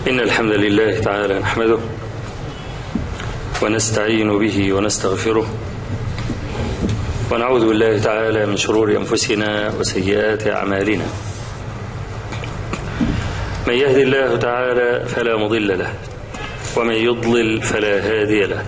إن الحمد لله تعالى نحمده ونستعين به ونستغفره ونعوذ بالله تعالى من شرور أنفسنا وسيئات أعمالنا. من يهد الله تعالى فلا مضل له ومن يضلل فلا هادي له،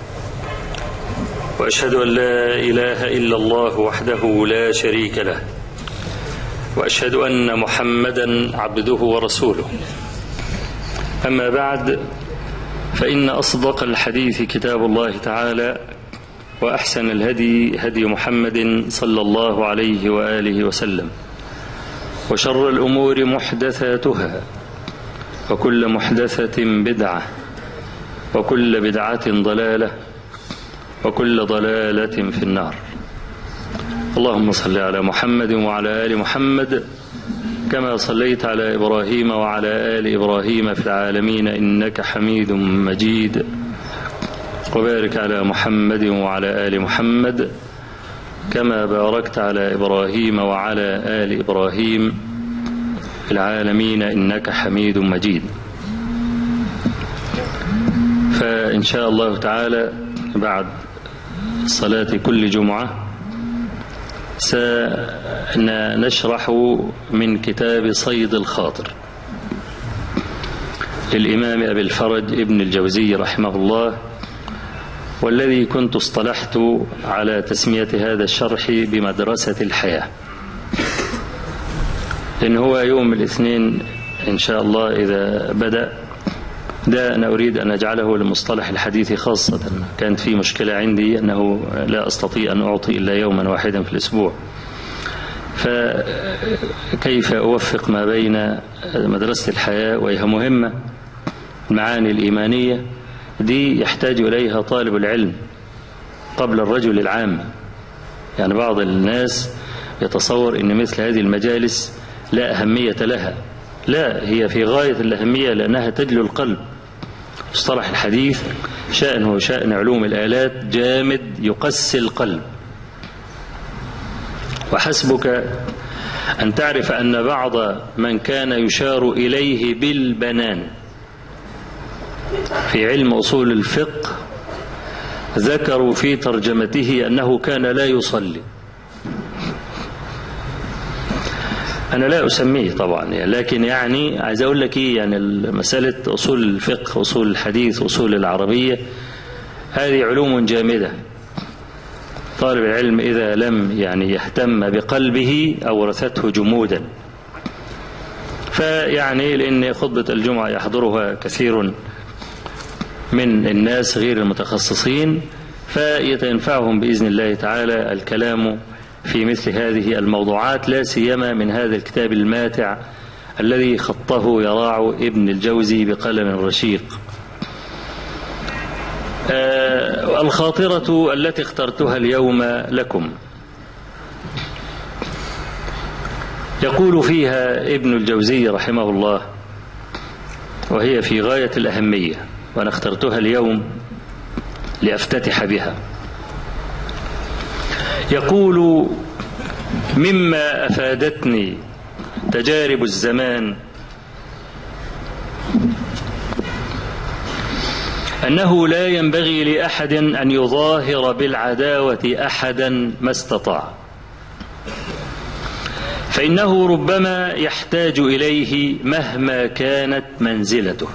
وأشهد أن لا إله إلا الله وحده لا شريك له، وأشهد أن محمدا عبده ورسوله. أما بعد، فإن أصدق الحديث كتاب الله تعالى، وأحسن الهدي هدي محمد صلى الله عليه وآله وسلم، وشر الأمور محدثاتها، وكل محدثة بدعة، وكل بدعة ضلالة، وكل ضلالة في النار. اللهم صل على محمد وعلى آل محمد كما صليت على إبراهيم وعلى آل إبراهيم في العالمين إنك حميد مجيد، وبارك على محمد وعلى آل محمد كما باركت على إبراهيم وعلى آل إبراهيم في العالمين إنك حميد مجيد. فإن شاء الله تعالى بعد صلاة كل جمعة سنشرح من كتاب صيد الخاطر للإمام أبي الفرج ابن الجوزي رحمه الله، والذي كنت اصطلحت على تسمية هذا الشرح بمدرسة الحياة، لأن هو يوم الاثنين إن شاء الله إذا بدأ. ده أنا أريد أن أجعله لمصطلح الحديث خاصة. كانت في مشكلة عندي أنه لا أستطيع أن أعطي إلا يوما واحدا في الأسبوع، فكيف أوفق ما بين مدرسة الحياة وهي مهمة، المعاني الإيمانية دي يحتاج إليها طالب العلم قبل الرجل العام. يعني بعض الناس يتصور أن مثل هذه المجالس لا أهمية لها، لا، هي في غاية الأهمية لأنها تجلو القلب. مصطلح الحديث شأنه شأن علوم الآلات، جامد يقسي القلب. وحسبك أن تعرف أن بعض من كان يشار إليه بالبنان في علم أصول الفقه ذكروا في ترجمته أنه كان لا يصلي. أنا لا أسميه طبعا، لكن يعني عايز أقول لك إيه، يعني مسألة أصول الفقه، أصول الحديث، أصول العربية، هذه علوم جامدة. طالب العلم إذا لم يعني يهتم بقلبه أورثته جمودا. فيعني لأن خطبة الجمعة يحضرها كثير من الناس غير المتخصصين، فيتنفعهم بإذن الله تعالى الكلام في مثل هذه الموضوعات، لا سيما من هذا الكتاب الماتع الذي خطه يراع ابن الجوزي بقلم رشيق. الخاطرة التي اخترتها اليوم لكم يقول فيها ابن الجوزي رحمه الله، وهي في غاية الأهمية، وأنا اخترتها اليوم لأفتتح بها. يقول: مما أفادتني تجارب الزمان أنه لا ينبغي لأحد أن يظاهر بالعداوة أحدا ما استطاع، فإنه ربما يحتاج إليه مهما كانت منزلته،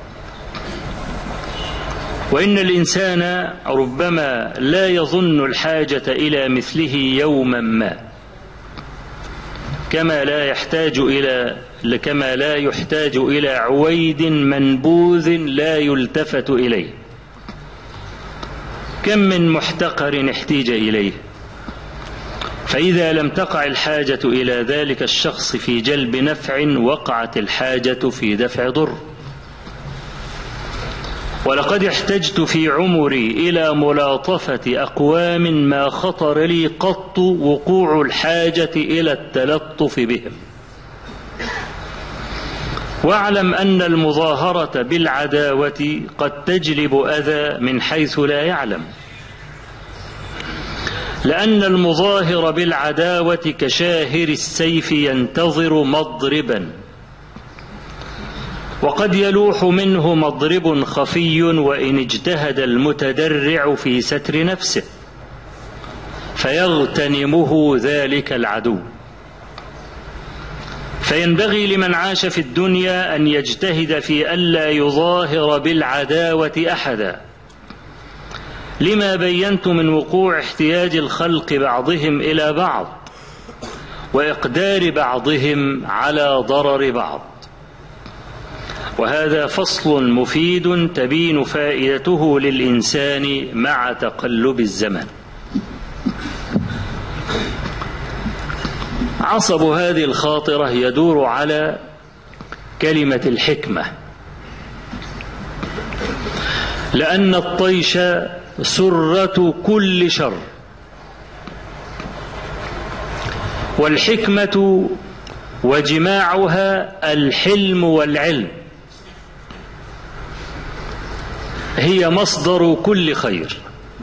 وإن الإنسان ربما لا يظن الحاجة إلى مثله يوما ما، كما لا يحتاج إلى عويد منبوذ لا يلتفت إليه. كم من محتقر احتيج إليه، فإذا لم تقع الحاجة إلى ذلك الشخص في جلب نفع، وقعت الحاجة في دفع ضر. ولقد احتجت في عمري إلى ملاطفة أقوام ما خطر لي قط وقوع الحاجة إلى التلطف بهم. واعلم أن المظاهرة بالعداوة قد تجلب أذى من حيث لا يعلم، لأن المظاهر بالعداوة كشاهر السيف ينتظر مضربا، وقد يلوح منه مضرب خفي وإن اجتهد المتدرع في ستر نفسه فيغتنمه ذلك العدو. فينبغي لمن عاش في الدنيا أن يجتهد في ألا يظاهر بالعداوة أحدا، لما بينت من وقوع احتياج الخلق بعضهم إلى بعض وإقدار بعضهم على ضرر بعض. وهذا فصل مفيد تبين فائدته للإنسان مع تقلب الزمن. عصب هذه الخاطرة يدور على كلمة الحكمة، لأن الطيش سرة كل شر، والحكمة وجماعها الحلم والعلم هي مصدر كل خير.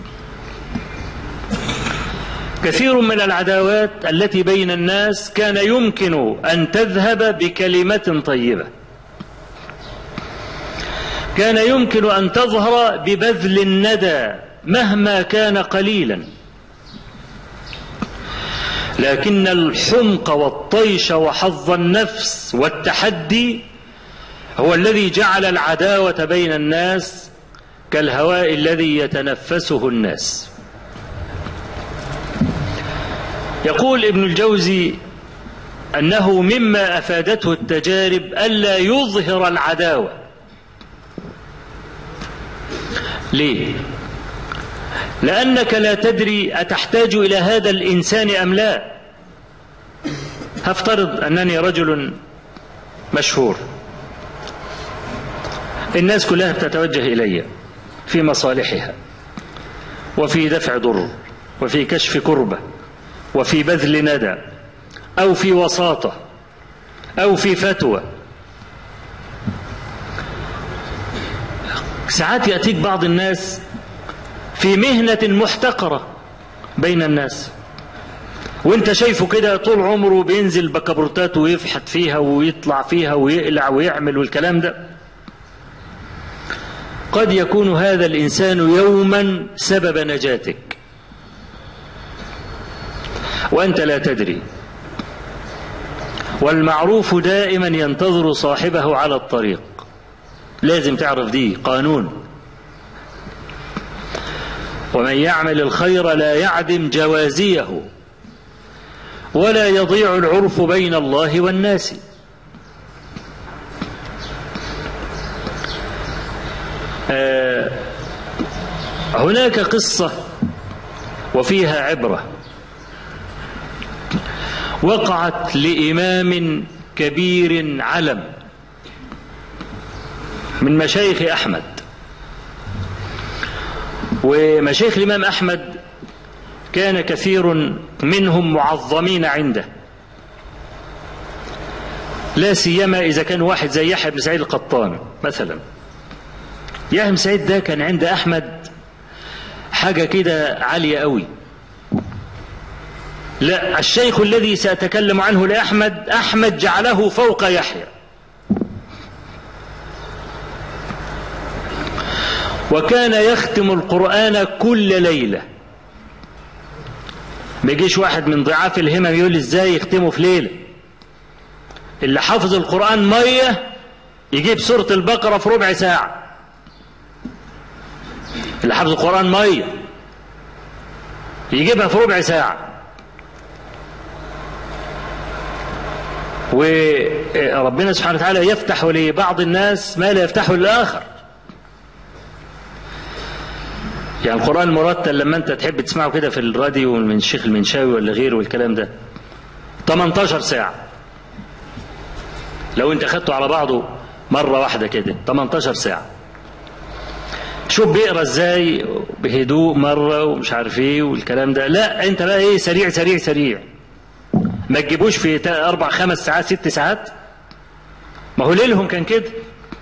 كثير من العداوات التي بين الناس كان يمكن أن تذهب بكلمة طيبة، كان يمكن أن تظهر ببذل الندى مهما كان قليلا، لكن الحمق والطيش وحظ النفس والتحدي هو الذي جعل العداوة بين الناس كالهواء الذي يتنفسه الناس. يقول ابن الجوزي أنه مما أفادته التجارب ألا يظهر العداوة. ليه؟ لأنك لا تدري أتحتاج إلى هذا الإنسان أم لا. هفترض أنني رجل مشهور، الناس كلها بتتوجه إلي في مصالحها وفي دفع ضر وفي كشف كربة وفي بذل ندى أو في وساطة أو في فتوى. ساعات يأتيك بعض الناس في مهنة محتقرة بين الناس، وانت شايفه كده طول عمره بينزل بكبرتات ويفحت فيها ويطلع فيها ويقلع ويعمل والكلام ده. قد يكون هذا الإنسان يوما سبب نجاتك وأنت لا تدري. والمعروف دائما ينتظر صاحبه على الطريق، لازم تعرف دي قانون. ومن يعمل الخير لا يعدم جوازيه ولا يضيع العرف بين الله والناس. هناك قصة وفيها عبرة وقعت لإمام كبير علم من مشايخ أحمد. ومشايخ الإمام أحمد كان كثير منهم معظمين عنده، لا سيما إذا كان واحد زي يحيى بن سعيد القطان مثلا. يحيى بن سعيد ده كان عند أحمد حاجة كده عالية قوي. لا، الشيخ الذي سأتكلم عنه لأحمد، أحمد جعله فوق يحيى. وكان يختم القرآن كل ليلة. ما يجيش واحد من ضعاف الهمم يقول ازاي يختمه في ليلة. اللي حافظ القرآن مية يجيب سورة البقرة في ربع ساعة. اللي حافظ القرآن مية يجيبها في ربع ساعة. وربنا سبحانه وتعالى يفتح لبعض الناس ما لا يفتحه للآخر. يعني القرآن المرتل لما انت تحب تسمعه كده في الراديو من الشيخ المنشاوي ولا غيره والكلام ده 18 ساعة. لو انت خدته على بعضه مرة واحدة كده 18 ساعة. شوف بيقرأ ازاي بهدوء مرة ومش عارف ايه والكلام ده. لا، انت بقى ايه، سريع سريع سريع. ما تجيبوش في 4 5 ساعات 6 ساعات. ما هو ليلهم كان كده.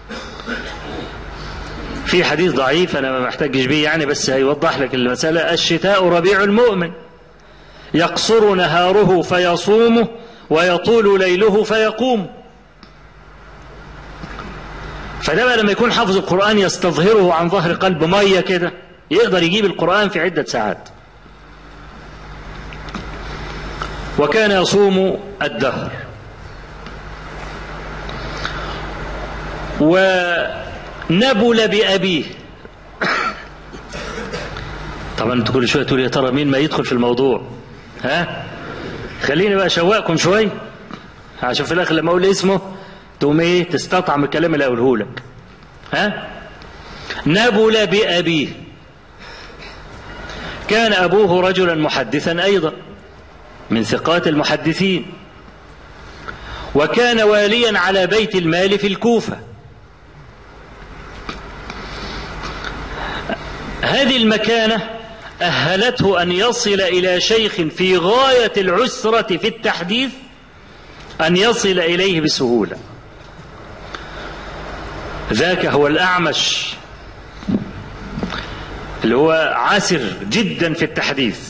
في حديث ضعيف أنا ما محتاجش بيه يعني، بس هيوضح لك المسألة. الشتاء ربيع المؤمن، يقصر نهاره فيصومه ويطول ليله فيقوم. فده بقى لما يكون حافظ القرآن يستظهره عن ظهر قلب مية كده، يقدر يجيب القرآن في عدة ساعات. وكان يصوم الدهر. ونبل بأبيه. طبعا انتوا كل شويه تقول يا ترى مين ما يدخل في الموضوع، ها؟ خليني بقى اشوقكم شويه عشان في الاخر لما اقول اسمه تقوم ايه تستطعم الكلام اللي اقوله لك. ها؟ نبل بأبيه. كان ابوه رجلا محدثا ايضا من ثقات المحدثين، وكان واليا على بيت المال في الكوفة. هذه المكانة أهلته أن يصل إلى شيخ في غاية العسرة في التحديث أن يصل إليه بسهولة. ذاك هو الأعمش اللي هو عسر جدا في التحديث.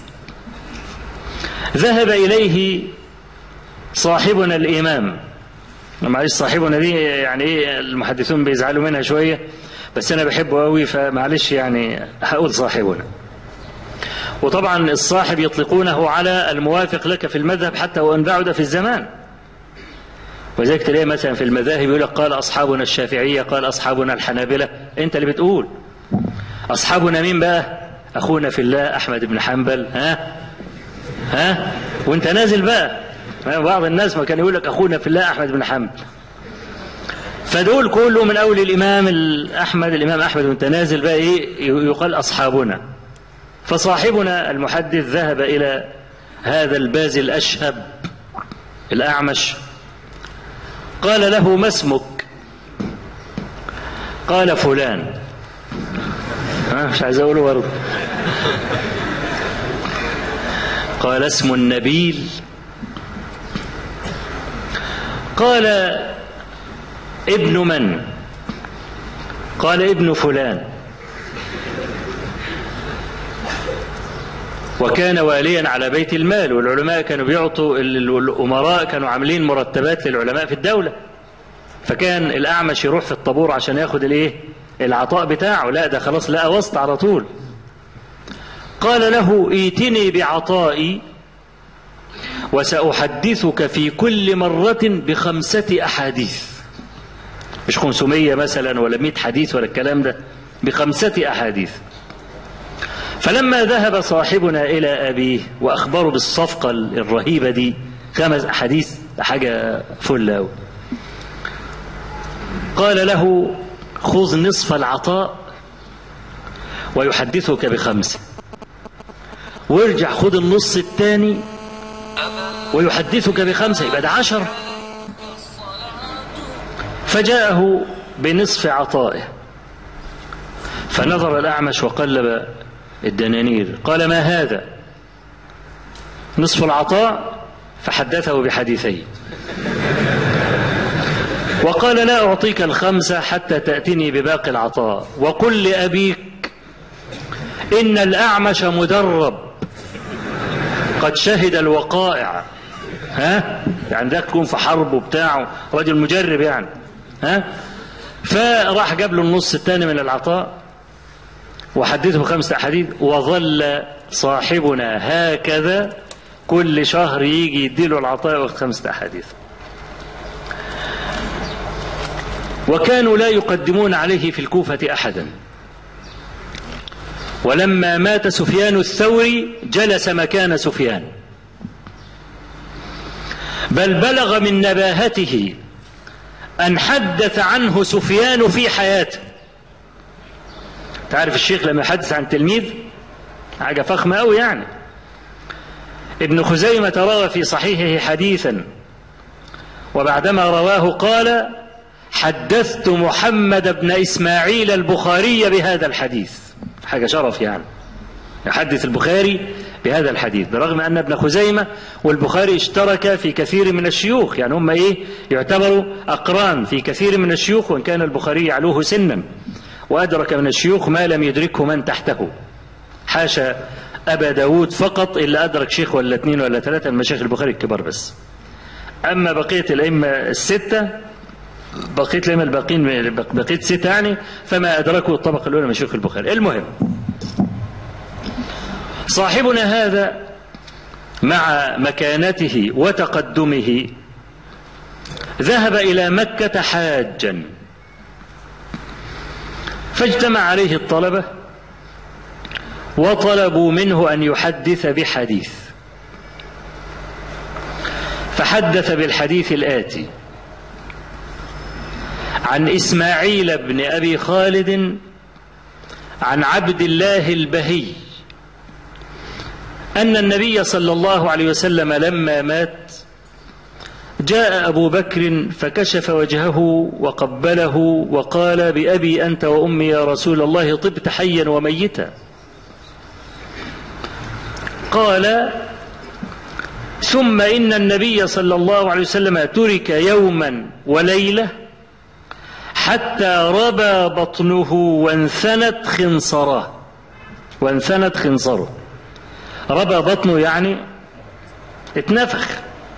ذهب إليه صاحبنا الإمام، معلش صاحبنا دي يعني إيه المحدثون بيزعلوا منها شوية، بس أنا بحبه قوي فمعلش يعني هقول صاحبنا. وطبعا الصاحب يطلقونه على الموافق لك في المذهب حتى وإن بعد في الزمان. وذلك تلاقي مثلا في المذاهب يقول لك قال أصحابنا الشافعية، قال أصحابنا الحنابلة، أنت اللي بتقول. أصحابنا مين بقى؟ أخونا في الله أحمد بن حنبل. ها وانت نازل بقى. بعض الناس ما كان يقول لك أخونا في الله أحمد بن حنبل، فدول كله من أول الإمام أحمد وانت نازل بقى إيه يقال أصحابنا. فصاحبنا المحدث ذهب إلى هذا الباز الأشهب الأعمش، قال له ما اسمك؟ قال فلان. مش عايز أقوله برضه. قال اسم النبيل؟ قال ابن من؟ قال ابن فلان. وكان واليا على بيت المال، والعلماء كانوا بيعطوا الأمراء كانوا عاملين مرتبات للعلماء في الدولة، فكان الأعمش يروح في الطابور عشان ياخد الايه العطاء بتاعه. لا ده خلاص لقى وسط على طول. قال له ائتني بعطائي وسأحدثك في كل مرة ب5 أحاديث، مش 500 مثلا ولا 100 حديث ولا الكلام ده، ب5 أحاديث. فلما ذهب صاحبنا إلى أبيه وأخبره بالصفقة الرهيبة دي 5 أحاديث حاجة فل أوي، قال له خذ نصف العطاء ويحدثك ب5، وارجع خذ النص الثاني ويحدثك ب5، يبقى ده 10. فجاءه بنصف عطائه، فنظر الأعمش وقلب الدنانير، قال ما هذا؟ نصف العطاء، فحدثه بحديثين، وقال لا أعطيك ال5 حتى تأتني بباقي العطاء، وقل لأبيك إن الأعمش مدرب قد شهد الوقائع. يعني ده تكون في حرب وبتاعه، رجل مجرب يعني. فراح جاب له النص الثاني من العطاء وحدثه 5 أحاديث، وظل صاحبنا هكذا كل شهر يجي يديله العطاء وياخد 5 أحاديث. وكانوا لا يقدمون عليه في الكوفة أحدا. ولما مات سفيان الثوري جلس مكان سفيان، بل بلغ من نباهته أن حدث عنه سفيان في حياته. تعرف الشيخ لما يحدث عن تلميذ حاجة فخمة أوي يعني. ابن خزيمة روى في صحيحه حديثا، وبعدما رواه قال حدثت محمد بن إسماعيل البخاري بهذا الحديث. حاجة شرف يعني يحدث البخاري بهذا الحديث، برغم أن ابن خزيمة والبخاري اشترك في كثير من الشيوخ، يعني هم يعتبروا أقران في كثير من الشيوخ، وإن كان البخاري يعلوه سنا وأدرك من الشيوخ ما لم يدركه من تحته. حاشا أبا داود فقط إلا أدرك شيخ ولا 2 ولا 3 من مشايخ البخاري الكبار بس. أما بقية الأئمة ال6 بقية الأئمة الباقين بقية 6 يعني، فما أدركوا الطبقة الأولى من شيوخ البخاري. المهم، صاحبنا هذا مع مكانته وتقدمه ذهب إلى مكة حاجا، فاجتمع عليه الطلبة وطلبوا منه أن يحدث بحديث، فحدث بالحديث الآتي: عن إسماعيل بن أبي خالد عن عبد الله البهي أن النبي صلى الله عليه وسلم لما مات جاء أبو بكر فكشف وجهه وقبله وقال: بأبي أنت وأمي يا رسول الله، طبت حيا وميتا. قال: ثم إن النبي صلى الله عليه وسلم ترك يوما وليلة حتى ربى بطنه وانثنت خنصره. ربى بطنه يعني اتنفخ،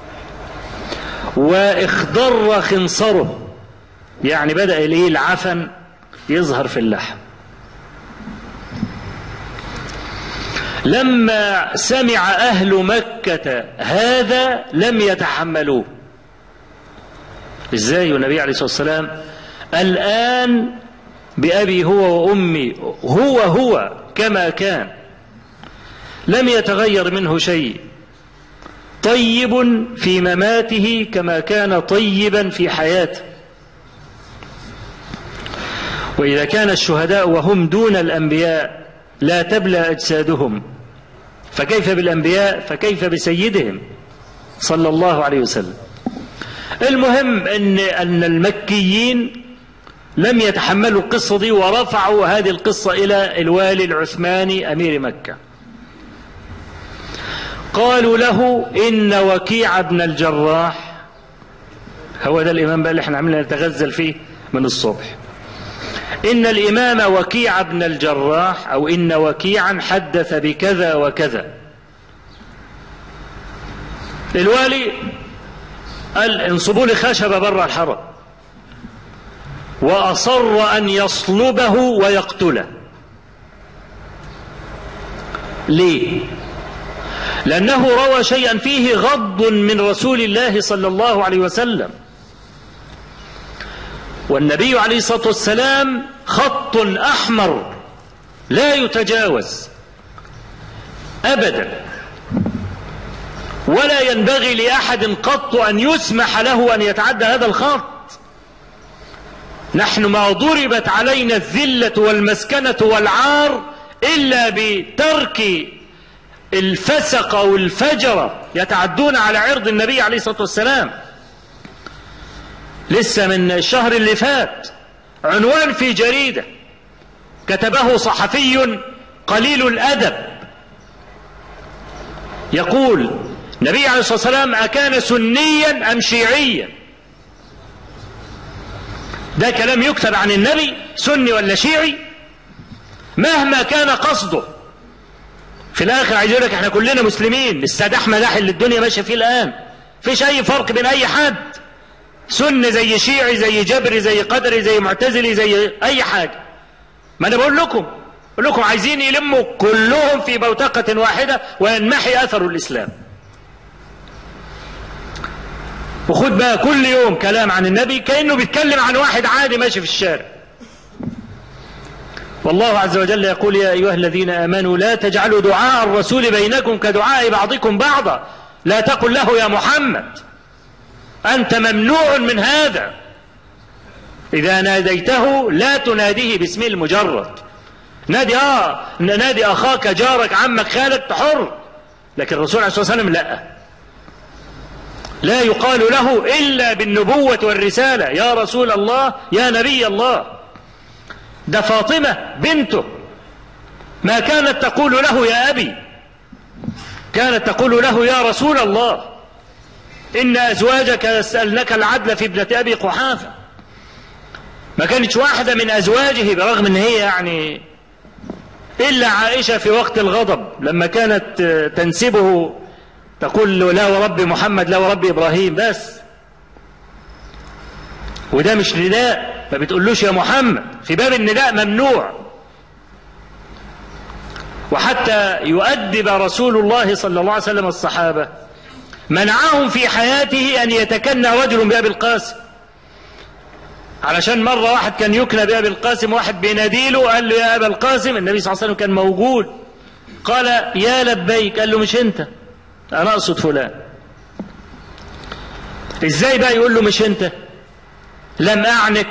واخضر خنصره يعني بدأ العفن يظهر في اللحم. لما سمع أهل مكة هذا لم يتحملوه. ازاي والنبي عليه الصلاة والسلام الآن بأبي هو وأمي هو كما كان، لم يتغير منه شيء، طيب في مماته كما كان طيبا في حياته. وإذا كان الشهداء وهم دون الأنبياء لا تبلى أجسادهم، فكيف بالأنبياء؟ فكيف بسيدهم صلى الله عليه وسلم؟ المهم أن المكيين لم يتحملوا القصة دي، ورفعوا هذه القصة إلى الوالي العثماني أمير مكة. قالوا له: إن وكيع بن الجراح، هو ده الإمام بقى اللي احنا عملنا نتغزل فيه من الصبح، إن الإمام وكيع بن الجراح أو إن وكيعا حدث بكذا وكذا. الوالي قال: انصبوا لي خشبة بره الحرم، وأصر أن يصلبه ويقتله. ليه؟ لأنه روى شيئا فيه غض من رسول الله صلى الله عليه وسلم، والنبي عليه الصلاة والسلام خط أحمر لا يتجاوز أبدا، ولا ينبغي لأحد قط أن يسمح له أن يتعدى هذا الخط. نحن ما ضربت علينا الذلة والمسكنة والعار إلا بترك الفسق والفجر يتعدون على عرض النبي عليه الصلاة والسلام. لسه من الشهر اللي فات عنوان في جريدة كتبه صحفي قليل الأدب يقول: النبي عليه الصلاة والسلام أكان سنيا أم شيعيا؟ ده كلام يكتب عن النبي، سني ولا شيعي؟ مهما كان قصده، في الآخر عايز يقول لك احنا كلنا مسلمين، السداح مداح اللي الدنيا ماشيه فيه الآن، فيش أي فرق بين أي حد، سني زي شيعي زي جبري زي قدري زي معتزلي زي أي حاجة. ما أنا بقول لكم عايزين يلموا كلهم في بوتقة واحدة وينمحي أثر الإسلام. وخد بقى كل يوم كلام عن النبي كأنه بيتكلم عن واحد عادي ماشي في الشارع. والله عز وجل يقول: يا أيها الذين آمنوا لا تجعلوا دعاء الرسول بينكم كدعاء بعضكم بعضا، لا تقل له يا محمد، أنت ممنوع من هذا، إذا ناديته لا تناديه باسمه المجرد، نادي أخاك جارك عمك خالك حر، لكن الرسول عليه الصلاة والسلام لا يقال له إلا بالنبوة والرسالة، يا رسول الله يا نبي الله. ده فاطمة بنته ما كانت تقول له يا أبي، كانت تقول له يا رسول الله، إن أزواجك يسألنك العدل في ابنة أبي قحافة. ما كانتش واحدة من أزواجه برغم أن هي يعني إلا عائشة في وقت الغضب لما كانت تنسبه تقول له لا ورب محمد لا ورب إبراهيم بس. وده مش نداء، ما بتقولوش يا محمد، في باب النداء ممنوع. وحتى يؤدب رسول الله صلى الله عليه وسلم الصحابة منعهم في حياته أن يتكنى رجل بأبي القاسم، علشان مرة واحد كان يكنى بأبي القاسم، واحد بيناديله قال له يا أبا القاسم، النبي صلى الله عليه وسلم كان موجود، قال يا لبيك، قال له مش أنت، أنا أقصد فلان. إزاي بقى يقول له مش أنت؟ لم أعنك،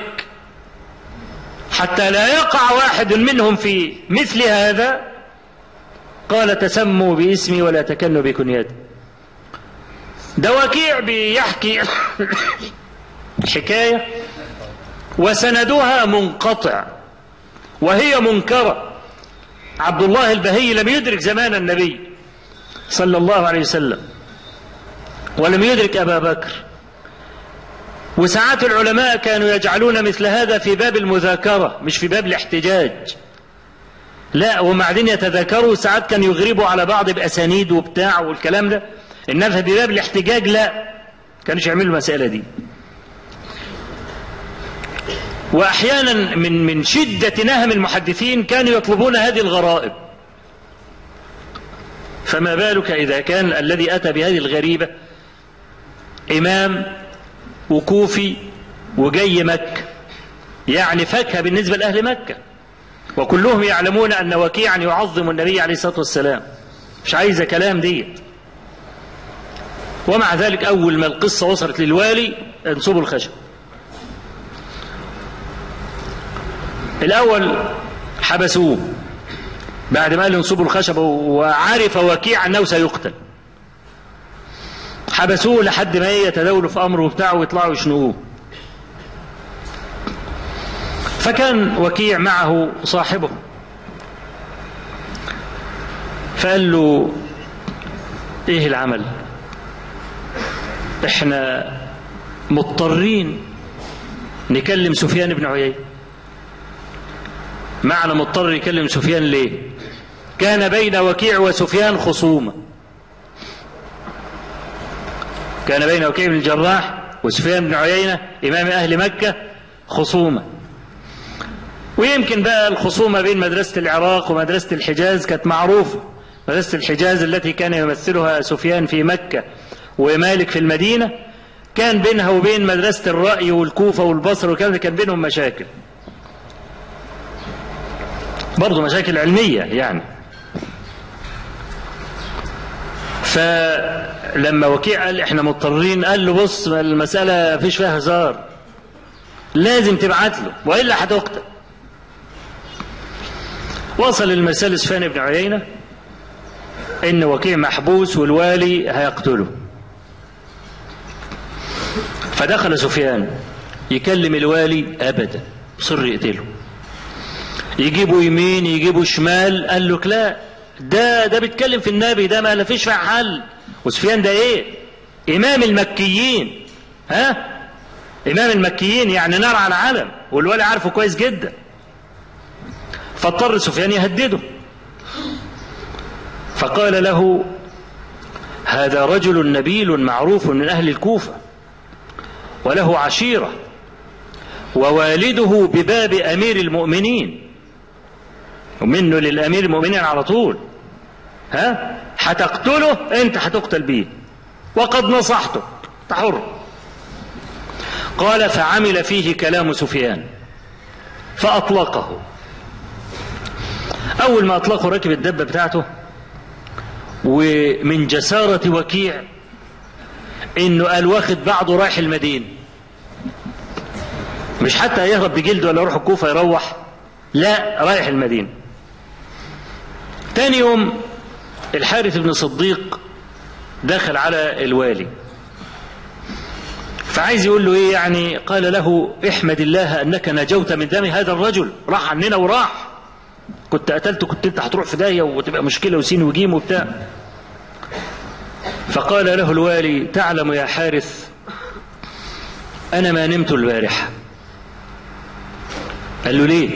حتى لا يقع واحد منهم في مثل هذا. قال تسموا باسمي ولا تكنوا بكنيتي. ده وكيع بيحكي حكاية وسندها منقطع وهي منكرة. عبد الله البهي لم يدرك زمان النبي صلى الله عليه وسلم، ولم يدرك أبا بكر، وساعات العلماء كانوا يجعلون مثل هذا في باب المذاكرة مش في باب الاحتجاج. لا، وبعدين يتذاكروا، ساعات كانوا يغربوا على بعض بأسانيد وبتاع والكلام ده، إنما في باب الاحتجاج لا، كانوش يعملوا المسألة دي. وأحيانا من شدة نهم المحدثين كانوا يطلبون هذه الغرائب، فما بالك إذا كان الذي أتى بهذه الغريبة إمام وكوفي وجاي مكة، يعني فاكهة بالنسبة لأهل مكة، وكلهم يعلمون أن وكيعا يعظم النبي عليه الصلاة والسلام، مش عايزة كلام دي. ومع ذلك أول ما القصة وصلت للوالي انصبوا الخشب. الأول حبسوه بعد ما قال انصبوا الخشب، وعرف وكيع أنه سيقتل. حبسوه لحد ما يتداولوا في أمره بتاعه ويطلعوا يشنقوه. فكان وكيع معه صاحبه، فقال له ايه العمل؟ احنا مضطرين نكلم سفيان بن عيينة. معنى مضطر يكلم سفيان ليه؟ كان بين وكيع وسفيان خصومة، كان بين وكيع بن الجراح وسفيان بن عيينة إمام أهل مكة خصومة. ويمكن بقى الخصومة بين مدرسة العراق ومدرسة الحجاز كانت معروفة. مدرسة الحجاز التي كان يمثلها سفيان في مكة ومالك في المدينة، كان بينها وبين مدرسة الرأي والكوفة والبصر وكذا كان بينهم مشاكل، برضو مشاكل علمية يعني. فلما وكيع قال احنا مضطرين، قال له بص المسألة فيش فيها هزار، لازم تبعت له وإلا هتقتل. وصل المسألة سفيان بن عيينة إن وكيع محبوس والوالي هيقتله. فدخل سفيان يكلم الوالي أبدا، صر يقتله، يجيبوا يمين يجيبوا شمال. قال له لا، ده بيتكلم في النبي، ده ما فيش فيه حل. وسفيان ده ايه؟ إمام المكيين، ها؟ إمام المكيين يعني نار على علم، والوالي عارفه كويس جدا. فاضطر سفيان يهدده، فقال له هذا رجل نبيل معروف من أهل الكوفة وله عشيرة، ووالده بباب أمير المؤمنين، ومنه للأمير المؤمنين على طول، ها؟ هتقتله أنت، هتقتل به، وقد نصحته، تحر. قال فعمل فيه كلام سفيان فأطلقه. أول ما أطلقه ركب الدبة بتاعته، ومن جسارة وكيع إنه قال واخد بعضه رايح المدينة، مش حتى يهرب بجلده ولا يروح الكوفة يروح، لا، رايح المدينة. تاني يوم الحارث بن صديق دخل على الوالي، فعايز يقول له ايه يعني؟ قال له احمد الله انك نجوت من دم هذا الرجل، راح عننا وراح، كنت قتلته كنت انت هتروح في داهية وتبقى مشكلة وسين وجيم وبتاع. فقال له الوالي تعلم يا حارث انا ما نمت البارحة. قال له ليه؟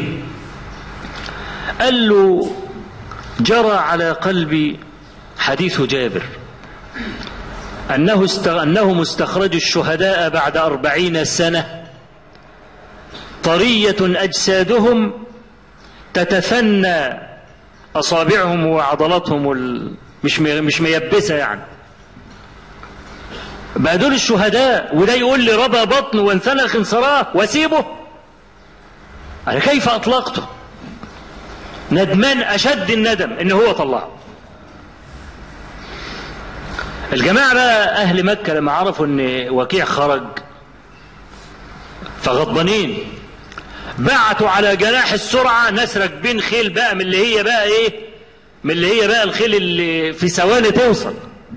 قال له جرى على قلبي حديث جابر أنهم استخرجوا الشهداء بعد 40 سنة طرية أجسادهم تتثنى أصابعهم وعضلاتهم مش ميبسة يعني. بقى دول الشهداء، وده يقول لي ربى بطن وانثنى خنصراه واسيبه؟ أنا كيف أطلقته؟ ندمان أشد الندم إن هو طلعه. الجماعة بقى أهل مكة لما عرفوا إن وكيع خرج فغضبانين، بعتوا على جناح السرعة ناس راكبين خيل بقى من اللي هي بقى إيه، من اللي هي بقى الخيل اللي في ثواني توصل،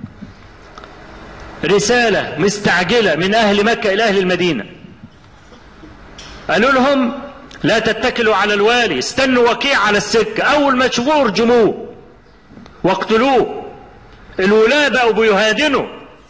رسالة مستعجلة من أهل مكة إلى أهل المدينة، قالوا لهم لا تتكلوا على الوالي، استنوا وكيع على السكة، أول ما تشوفوه ارجموه واقتلوه. الولاة بقوا بيهادنوا.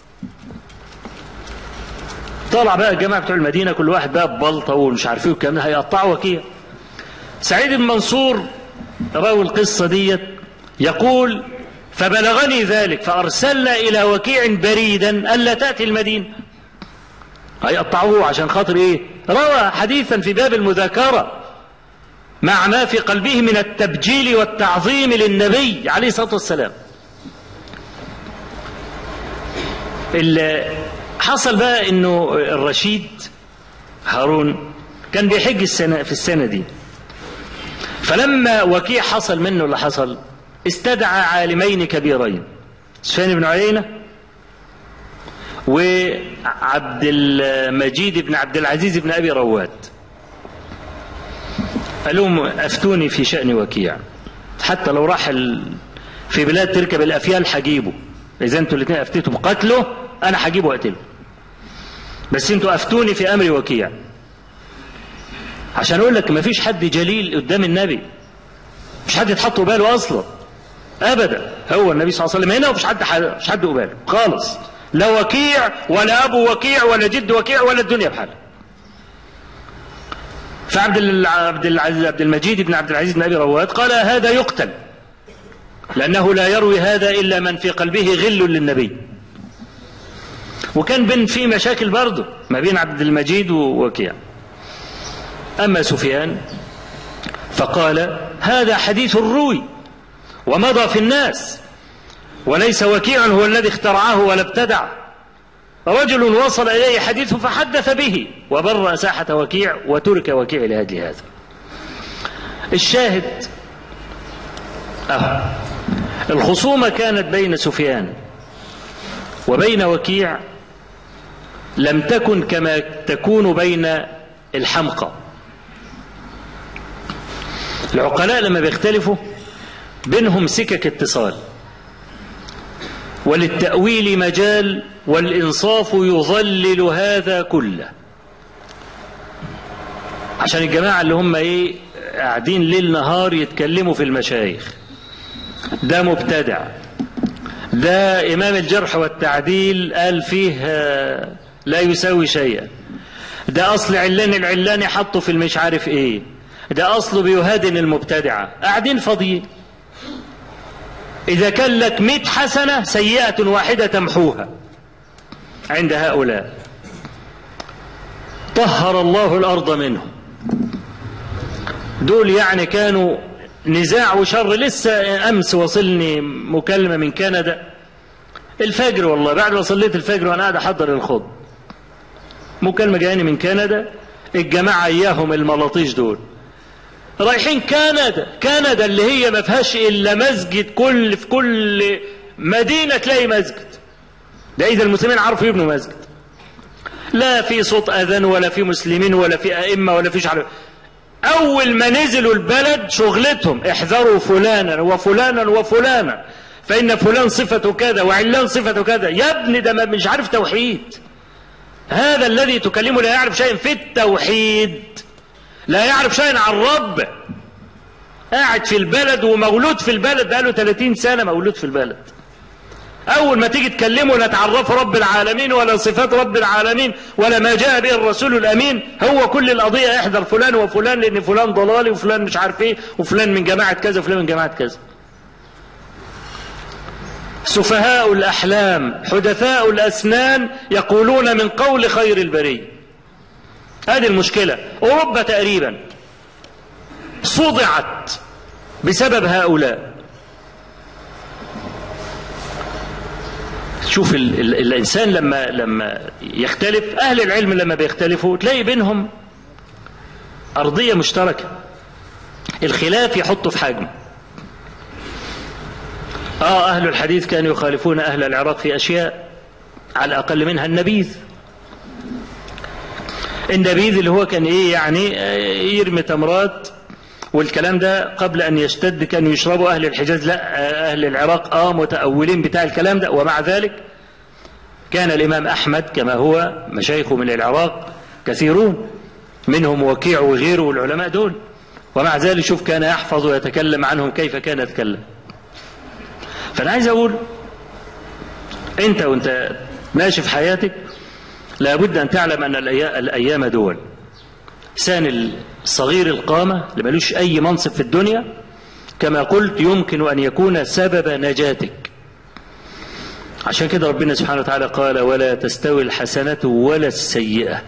طلع بقى الجماعة بتوع المدينة كل واحد بقى ببلطة ومش عارفين والكلام ده، هيقطعوا وكيع. سعيد بن منصور راوي القصة ديت يقول فبلغني ذلك فأرسلنا إلى وكيع بريدا ألا تأتي المدينة. هيقطعوه عشان خاطر إيه؟ روى حديثا في باب المذاكرة مع ما في قلبه من التبجيل والتعظيم للنبي عليه الصلاة والسلام. اللي حصل بقى إنه الرشيد هارون كان بيحج في السنة دي، فلما وكيع حصل منه اللي حصل استدعى عالمين كبيرين، سفيان بن عيينة وعبد المجيد بن عبد العزيز بن أبي رواد، قال لهم أفتوني في شأن وكيع، حتى لو راح في بلاد تركب الأفيال حجيبه، إذا أنتوا الاثنين أفتيتوا بقتله أنا حجيبه وأقتله، بس أنتوا أفتوني في أمر وكيع. عشان أقول لك ما فيش حد جليل قدام النبي، مش حد يتحطوا باله أصلا أبدا، هو النبي صلى الله عليه وسلم هنا ومش حد قباله خالص، لا وكيع ولا أبو وكيع ولا جد وكيع ولا الدنيا بحالها. فعبد المجيد بن عبد العزيز بن أبي رواد قال هذا يقتل، لأنه لا يروي هذا إلا من في قلبه غل للنبي. وكان بين في مشاكل برضه ما بين عبد المجيد ووكيع. أما سفيان فقال هذا حديث روي ومضى في الناس، وليس وكيع هو الذي اخترعه ولا ابتدع، رجل وصل إليه حديث فحدث به وبرأ ساحة وكيع وترك وكيع لأجل هذا. الشاهد الخصومة كانت بين سفيان وبين وكيع لم تكن كما تكون بين الحمقى. العقلاء لما بيختلفوا بينهم سكك اتصال، وللتأويل مجال، والإنصاف يظلل هذا كله. عشان الجماعة اللي هم قاعدين ليل نهار يتكلموا في المشايخ، ده مبتدع، ده إمام الجرح والتعديل قال فيه لا يساوي شيئا، ده أصل العلاني حطه في المش عارف إيه، ده أصله بيهادن المبتدعة، قاعدين فاضيين. إذا كان لك 100 حسنة سيئة واحدة تمحوها عند هؤلاء، طهر الله الأرض منهم. دول يعني كانوا نزاع وشر. لسه أمس وصلني مكالمة من كندا الفجر، والله بعد ما صليت الفجر وأنا قاعد أحضر الخطبة، مكالمة جاياني من كندا، الجماعة إياهم الملاطيش دول رايحين كندا اللي هي ما فيهاش إلا مسجد، في كل مدينة تلاقي مسجد، ده إذا المسلمين عرفوا يبنوا مسجد، لا في صوت أذان ولا في مسلمين ولا في أئمة ولا في شعر. أول ما نزلوا البلد شغلتهم احذروا فلانا وفلانا وفلانا فإن فلان صفته كذا وعلان صفته كذا. يا ابني ده مش عارف توحيد، هذا الذي تكلمه لا يعرف شيئا في التوحيد، لا يعرف شيئا عن الرب، قاعد في البلد ومولود في البلد، بقاله 30 سنة مولود في البلد. أول ما تيجي تكلمه لا تعرفه رب العالمين ولا صفات رب العالمين ولا ما جاء به الرسول الأمين، هو كل القضية احذر فلان وفلان لأن فلان ضلالي وفلان مش عارف ايه وفلان من جماعة كذا وفلان من جماعة كذا. سفهاء الأحلام حدثاء الأسنان يقولون من قول خير البرية. هذه المشكلة. أوروبا تقريبا صدعت بسبب هؤلاء. شوف الإنسان لما يختلف، أهل العلم لما بيختلفوا تلاقي بينهم أرضية مشتركة، الخلاف يحطه في حجم. أهل الحديث كانوا يخالفون أهل العراق في أشياء، على الأقل منها النبيذ اللي هو كان إيه يعني يرمي تمرات والكلام ده قبل أن يشتد كانوا يشربوا أهل الحجاز، لا أهل العراق متأولين بتاع الكلام ده. ومع ذلك كان الإمام أحمد كما هو مشايخه من العراق كثيرون، منهم وكيع وغيره والعلماء دول، ومع ذلك شوف كان يحفظ ويتكلم عنهم كيف كان يتكلم. فأنا عايز أقول أنت وأنت ماشي في حياتك لابد أن تعلم أن الأيام دول. إنسان الصغير القامة اللي ملوش أي منصب في الدنيا كما قلت يمكن أن يكون سبب نجاتك. عشان كده ربنا سبحانه وتعالى قال ولا تستوي الحسنة ولا السيئة،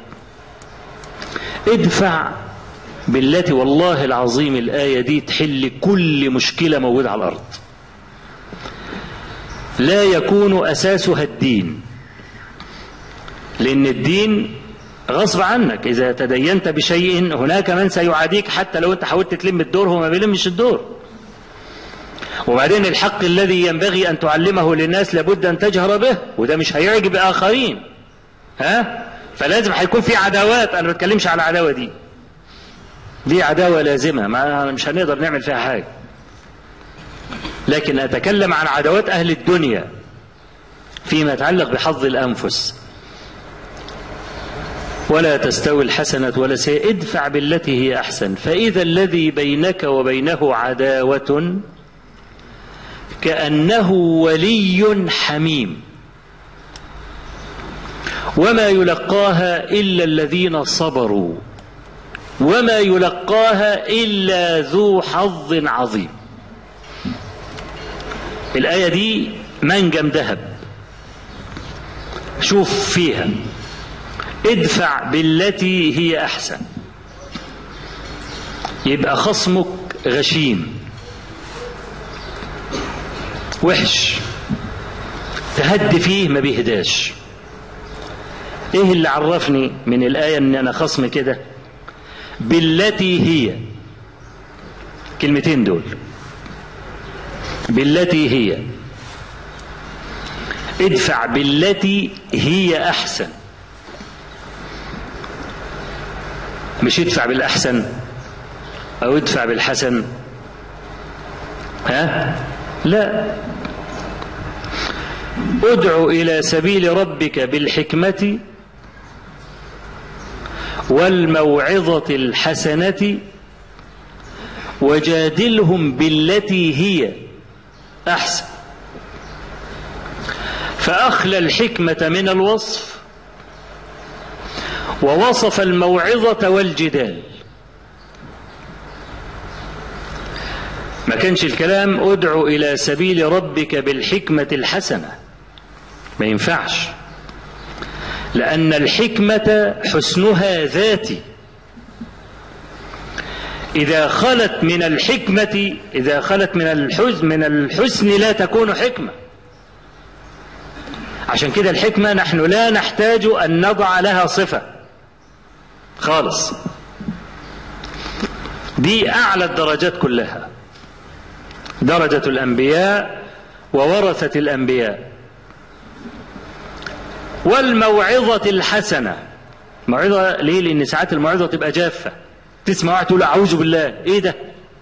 ادفع بالتي، والله العظيم الآية دي تحل كل مشكلة موجودة على الأرض. لا يكون أساسها الدين، لأن الدين غصب عنك إذا تدينت بشيء هناك من سيعاديك حتى لو أنت حاولت تلم الدور، هو ما بيلمش الدور. وبعدين الحق الذي ينبغي أن تعلمه للناس لابد أن تجهر به، وده مش هيعجب آخرين، فلازم هيكون في عداوات. أنا ما بتكلمش على العداوة دي عداوة لازمة، مش هنقدر نعمل فيها حاجة، لكن أتكلم عن عداوات أهل الدنيا فيما يتعلق بحظ الأنفس. ولا تستوي الحسنة ولا السيئة ادفع بالتي هي أحسن فإذا الذي بينك وبينه عداوة كأنه ولي حميم وما يلقاها إلا الذين صبروا وما يلقاها إلا ذو حظ عظيم. الآية دي منجم ذهب، شوف فيها ادفع بالتي هي أحسن. يبقى خصمك غشيم وحش تهد فيه ما بيهداش. ايه اللي عرفني من الآية ان انا خصم كده؟ بالتي هي، كلمتين دول، بالتي هي، ادفع بالتي هي أحسن، مش ادفع بالأحسن أو ادفع بالحسن، لا، ادع إلى سبيل ربك بالحكمة والموعظة الحسنة وجادلهم بالتي هي أحسن. فأخلى الحكمة من الوصف ووصف الموعظة والجدال. ما كانش الكلام ادع إلى سبيل ربك بالحكمة الحسنة، ما ينفعش، لأن الحكمة حسنها ذاتي. إذا خلت من الحكمة، إذا خلت من الحسن لا تكون حكمة. عشان كده الحكمة نحن لا نحتاج أن نضع لها صفة خالص، دي أعلى الدرجات كلها، درجة الأنبياء وورثة الأنبياء. والموعظة الحسنة، موعظة ليه؟ لأن ساعات الموعظة تبقى جافة، تسمع واحد تقول أعوذ بالله، إيه ده؟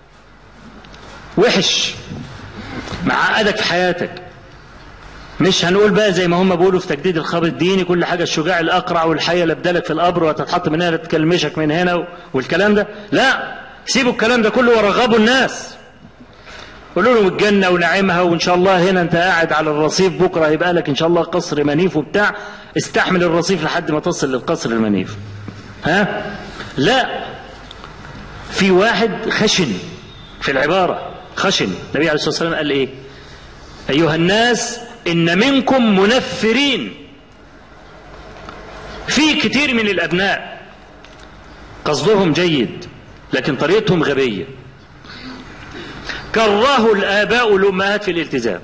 وحش، معقدك في حياتك. مش هنقول بقى زي ما هم بيقولوا في تجديد الخبر الديني كل حاجة الشجاع الأقرع والحية لبدلك في القبر وتتحط من هنا تكلمشك من هنا والكلام ده. لا، سيبوا الكلام ده كله ورغبوا الناس، قولوا لهم الجنة ونعيمها وإن شاء الله هنا أنت قاعد على الرصيف، بكرة هيبقى لك إن شاء الله قصر منيف وبتاع، استحمل الرصيف لحد ما تصل للقصر المنيف. لا، في واحد خشن في العبارة، خشن. النبي عليه الصلاة والسلام قال إيه؟ أيها الناس إن منكم منفرين. في كتير من الأبناء قصدهم جيد لكن طريقتهم غبية. كرهوا الآباء والأمهات في الالتزام.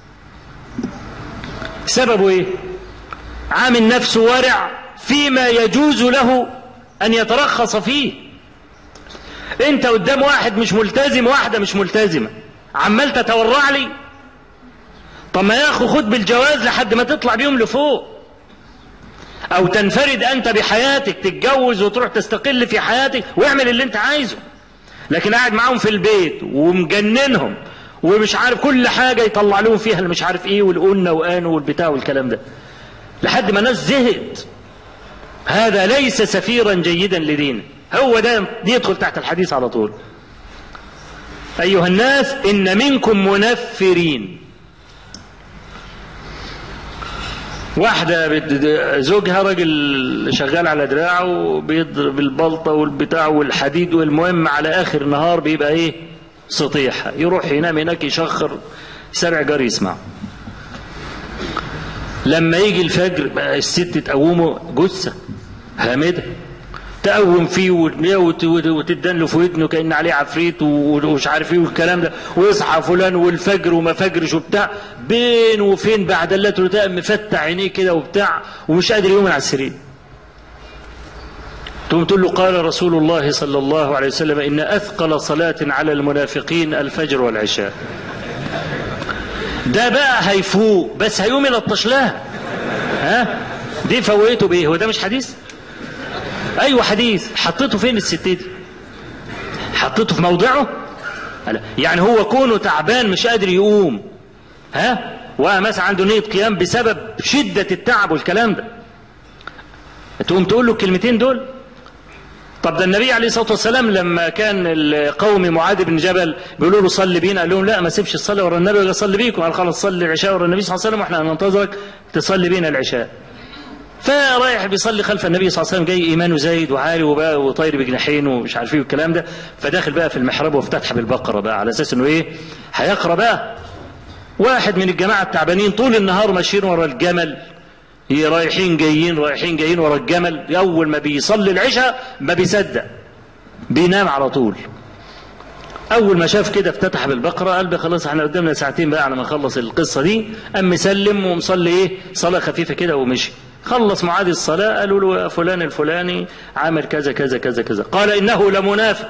سببه إيه؟ عامل نفسه ورع فيما يجوز له أن يترخص فيه. أنت قدام واحد مش ملتزم، واحدة مش ملتزمة، عمال تتورع لي. طب ما ياخد خد بالجواز لحد ما تطلع بيهم لفوق، أو تنفرد أنت بحياتك، تتجوز وتروح تستقل في حياتك واعمل اللي أنت عايزه. لكن قاعد معاهم في البيت ومجننهم ومش عارف كل حاجة يطلع لهم فيها اللي مش عارف إيه والقنة وآنه والبتاع والكلام ده لحد ما ناس زهقت. هذا ليس سفيرا جيدا لدينه. هو ده يدخل تحت الحديث على طول. أيها الناس إن منكم منفرين. واحدة زوجها راجل شغال على دراعه وبيضرب البلطة والبتاع والحديد، والمهم على آخر النهار بيبقى إيه؟ سطيحة. يروح ينام هناك يشخر سبع جار يسمع. لما يجي الفجر بقى الست تقومه جثة هامدة، تقوم فيه وتدن له في ودنه كأن عليه عفريت ومش عارف ايه والكلام ده، ويصحى فلان والفجر وما فجرش وبتاع، بين وفين بعد الله تلتقى مفتح عينيه كده وبتاع ومش قادر يقوم على السرير. تقوم تقول له قال رسول الله صلى الله عليه وسلم إن أثقل صلاة على المنافقين الفجر والعشاء. ده بقى هيفوق بس هيقوم يلطش لها. ها دي فوقته بايه؟ هو ده مش حديث؟ ايوه حديث. حطيته فين الست دي؟ حطيته في موضعه؟ يعني هو كونه تعبان مش قادر يقوم، ها ومثلا عنده نية قيام بسبب شدة التعب والكلام ده، تقوم تقول له الكلمتين دول؟ طب ده النبي عليه الصلاة والسلام لما كان القوم معاذ بن جبل بيقولوا له صلي بينا، قال لهم لا ما سيبش الصلاة ورا النبي ولا صلي بيكم. قال خلاص صلي العشاء ورا النبي صلى الله عليه وسلم واحنا هننتظرك تصلي بينا العشاء. فرايح بيصلي خلف النبي صلى الله عليه وسلم، جاي ايمانه زايد وعالي وبقى وطاير بجناحين ومش عارف ايه والكلام ده، فداخل بقى في المحراب وافتتح بالبقرة بقى على اساس انه ايه؟ هيقرا بقى. واحد من الجماعة التعبانين طول النهار ماشيين ورا الجمل، رايحين جايين ورا الجمل، اول ما بيصلي العشاء ما بيصدق بينام على طول. اول ما شاف كده افتتح بالبقرة، قال خلاص احنا قدامنا ساعتين بقى على ما نخلص القصة دي. قام مسلم ومصلي ايه؟ صلاة خفيفة كده ومشي. خلص معاذ الصلاة، قالوا له يا فلان الفلاني عامل كذا كذا كذا كذا، قال إنه لمنافق.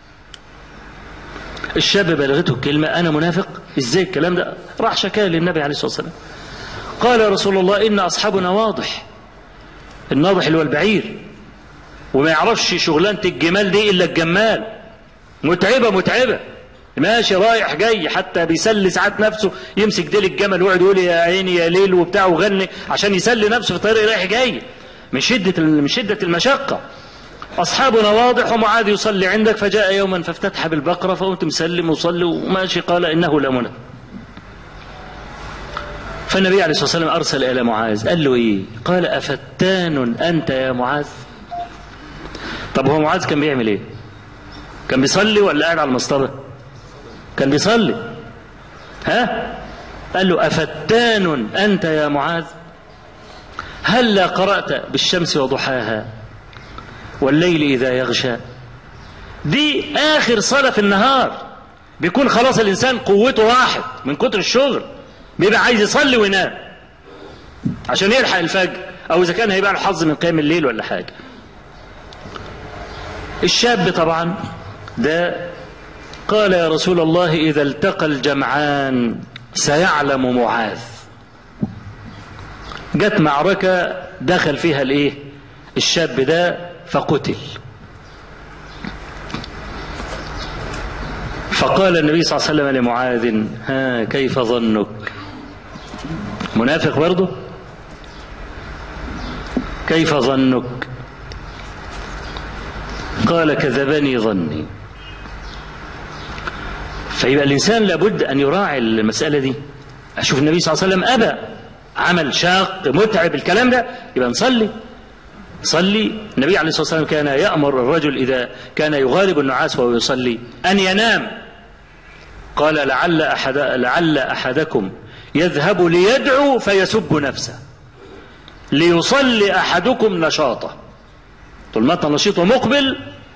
الشاب بلغته الكلمة أنا منافق؟ إزاي الكلام ده؟ راح شكاه للنبي عليه الصلاة والسلام. قال يا رسول الله إن أصحابنا واضح، الناضح اللي هو البعير، وما يعرفش شغلانة الجمال دي إلا الجمال، متعبة ماشي رايح جاي، حتى بيسلي ساعات نفسه يمسك ديل الجمل ويقعد يقول يا عيني يا ليل وبتاع وغني عشان يسلي نفسه في طريق رايح جاي من شدة المشقة. أصحابنا واضح ومعاذ يصلي عندك، فجاء يوما فافتتح بالبقرة فقمت مسلم وصلي وماشي، قال إنه لمنافق. فالنبي عليه الصلاة والسلام أرسل إلى معاذ، قال له إيه؟ قال أفتان أنت يا معاذ؟ طب هو معاذ كان بيعمل إيه؟ كان بيصلي ولا قاعد على المسطرة؟ كان بيصلي. ها؟ قال له أفتان أنت يا معاذ؟ هلا قرأت بالشمس وضحاها والليل إذا يغشى؟ دي آخر صلاة في النهار، بيكون خلاص الإنسان قوته راحت من كتر الشغل، بيبقى عايز يصلي وينام عشان يلحق الفجر، أو إذا كان هيبقى له حظ من قيام الليل ولا حاجة. الشاب طبعا ده قال يا رسول الله إذا التقى الجمعان سيعلم معاذ. جت معركة دخل فيها الايه؟ الشاب ده فقتل. فقال النبي صلى الله عليه وسلم لمعاذ ها كيف ظنك؟ منافق برضه؟ كيف ظنك؟ قال كذبني ظني. فيبقى الإنسان لابد أن يراعي المسألة دي. أشوف النبي صلى الله عليه وسلم أبى، عمل شاق متعب الكلام ده، يبقى نصلي. النبي عليه الصلاة والسلام كان يأمر الرجل إذا كان يغالب النعاس وهو يصلي أن ينام. قال لعل أحدكم يذهب ليدعو فيسب نفسه ليصلي أحدكم نشاطه. طول ما أنت نشيط ومقبل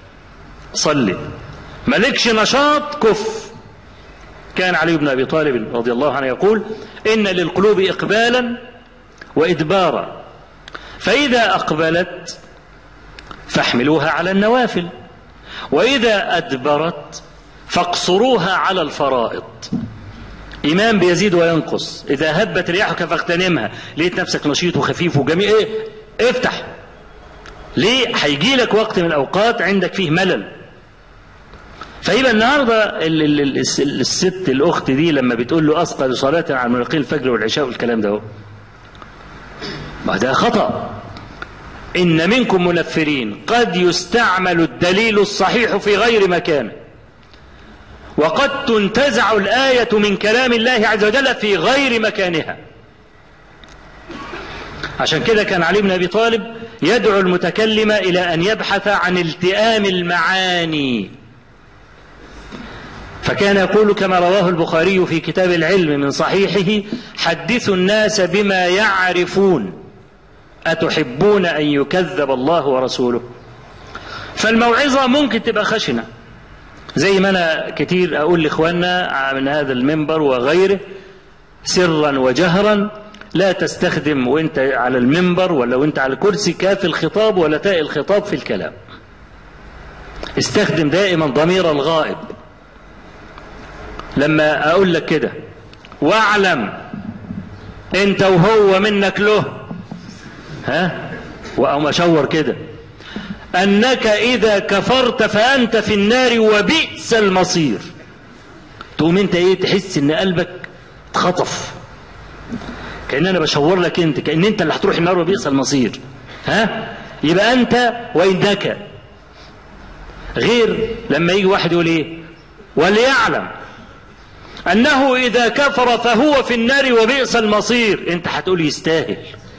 صلي، مالكش نشاط كف. كان علي بن أبي طالب رضي الله عنه يقول: إن للقلوب إقبالا وإدبارا، فإذا أقبلت فاحملوها على النوافل، وإذا أدبرت فاقصروها على الفرائض. إيمان بيزيد وينقص. إذا هبت رياحك فاغتنمها، لقيت نفسك نشيط وخفيف وجميل، افتح. ليه؟ هيجي لك وقت من الأوقات عندك فيه ملل. فيبقى النهارده الست الأخت دي لما بتقول له أثقل صلاة عن مناقيل الفجر والعشاء والكلام ده، ما ده خطأ. إن منكم منفرين، قد يستعمل الدليل الصحيح في غير مكانه، وقد تنتزع الآية من كلام الله عز وجل في غير مكانها. عشان كده كان علي بن أبي طالب يدعو المتكلم إلى أن يبحث عن التئام المعاني، فكان يقول كما رواه البخاري في كتاب العلم من صحيحه: حدثوا الناس بما يعرفون، أتحبون أن يكذب الله ورسوله؟ فالموعظة ممكن تبقى خشنة، زي ما أنا كتير أقول لإخواننا من هذا المنبر وغيره سرا وجهرا: لا تستخدم وانت على المنبر ولا وانت على الكرسي كاف الخطاب ولا تاء الخطاب في الكلام. استخدم دائما ضمير الغائب. لما أقول لك كده: واعلم انت وهو منك له، وأقوم أشور كده: أنك إذا كفرت فأنت في النار وبئس المصير. تقوم أنت تحس إن قلبك اتخطف، كأن أنا بشور لك أنت، كأن أنت اللي هتروح النار وبئس المصير. يبقى أنت وإنك. غير لما يجي واحد يقول وليعلم أنه إذا كفر فهو في النار وبئس المصير. أنت هتقول يستاهل.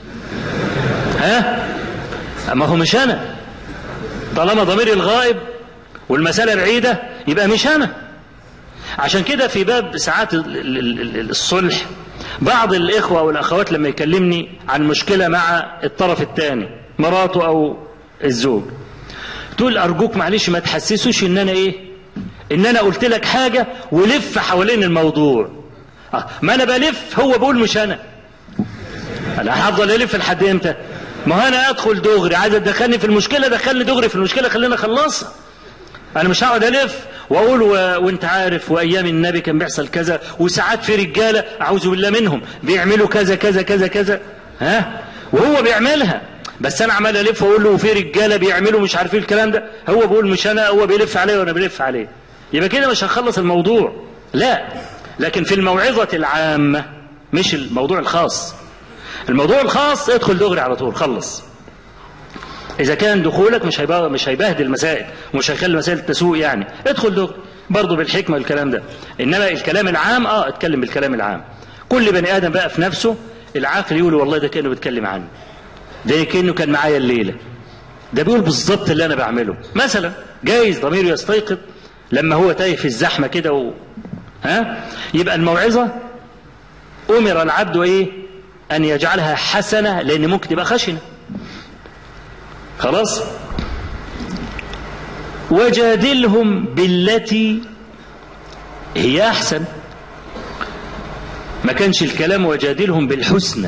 أما هو مش أنا. طالما ضمير الغائب والمسألة بعيدة يبقى مش أنا. عشان كده في باب ساعات الصلح بعض الإخوة والأخوات لما يكلمني عن مشكلة مع الطرف الثاني، مراته أو الزوج، تقول: أرجوك معلش ما تحسسوش إن أنا إن أنا قلت لك حاجة ولف حوالين الموضوع. ما أنا بلف، هو بقول مش أنا هفضل ألف لحد إمتى؟ ما هو أنا أدخل دغري، عايز تدخلني في المشكلة دخلني دغري في المشكلة، خلينا أخلصها. أنا مش هقعد ألف وأقول وأنت عارف وأيام النبي كان بيحصل كذا، وساعات في رجالة أعوذ بالله منهم بيعملوا كذا كذا كذا كذا، وهو بيعملها، بس أنا عمال ألف وأقول له وفي رجالة بيعملوا مش عارفين الكلام ده، هو بيقول مش أنا، هو بيلف عليه وأنا بلف عليه. يبقى كده مش هنخلص الموضوع. لا، لكن في الموعظة العامة مش الموضوع الخاص. الموضوع الخاص ادخل دغري على طول، خلص. إذا كان دخولك مش هيبهدل المسائل ومش هيخلي المسائل تسوء، يعني ادخل دغري برضه بالحكمة والكلام ده. إنما الكلام العام اتكلم بالكلام العام. كل بني آدم بقى في نفسه العاقل يقول والله ده كأنه بيتكلم عني، ده كأنه كان معايا الليلة، ده بيقول بالظبط اللي أنا بعمله. مثلا جايز ضميره يستيقظ لما هو تايه في الزحمة كده يبقى الموعظة أمر العبد أن يجعلها حسنة، لأن ممكن تبقى خشنة. خلاص. وجادلهم بالتي هي أحسن. ما كانش الكلام وجادلهم بالحسنى.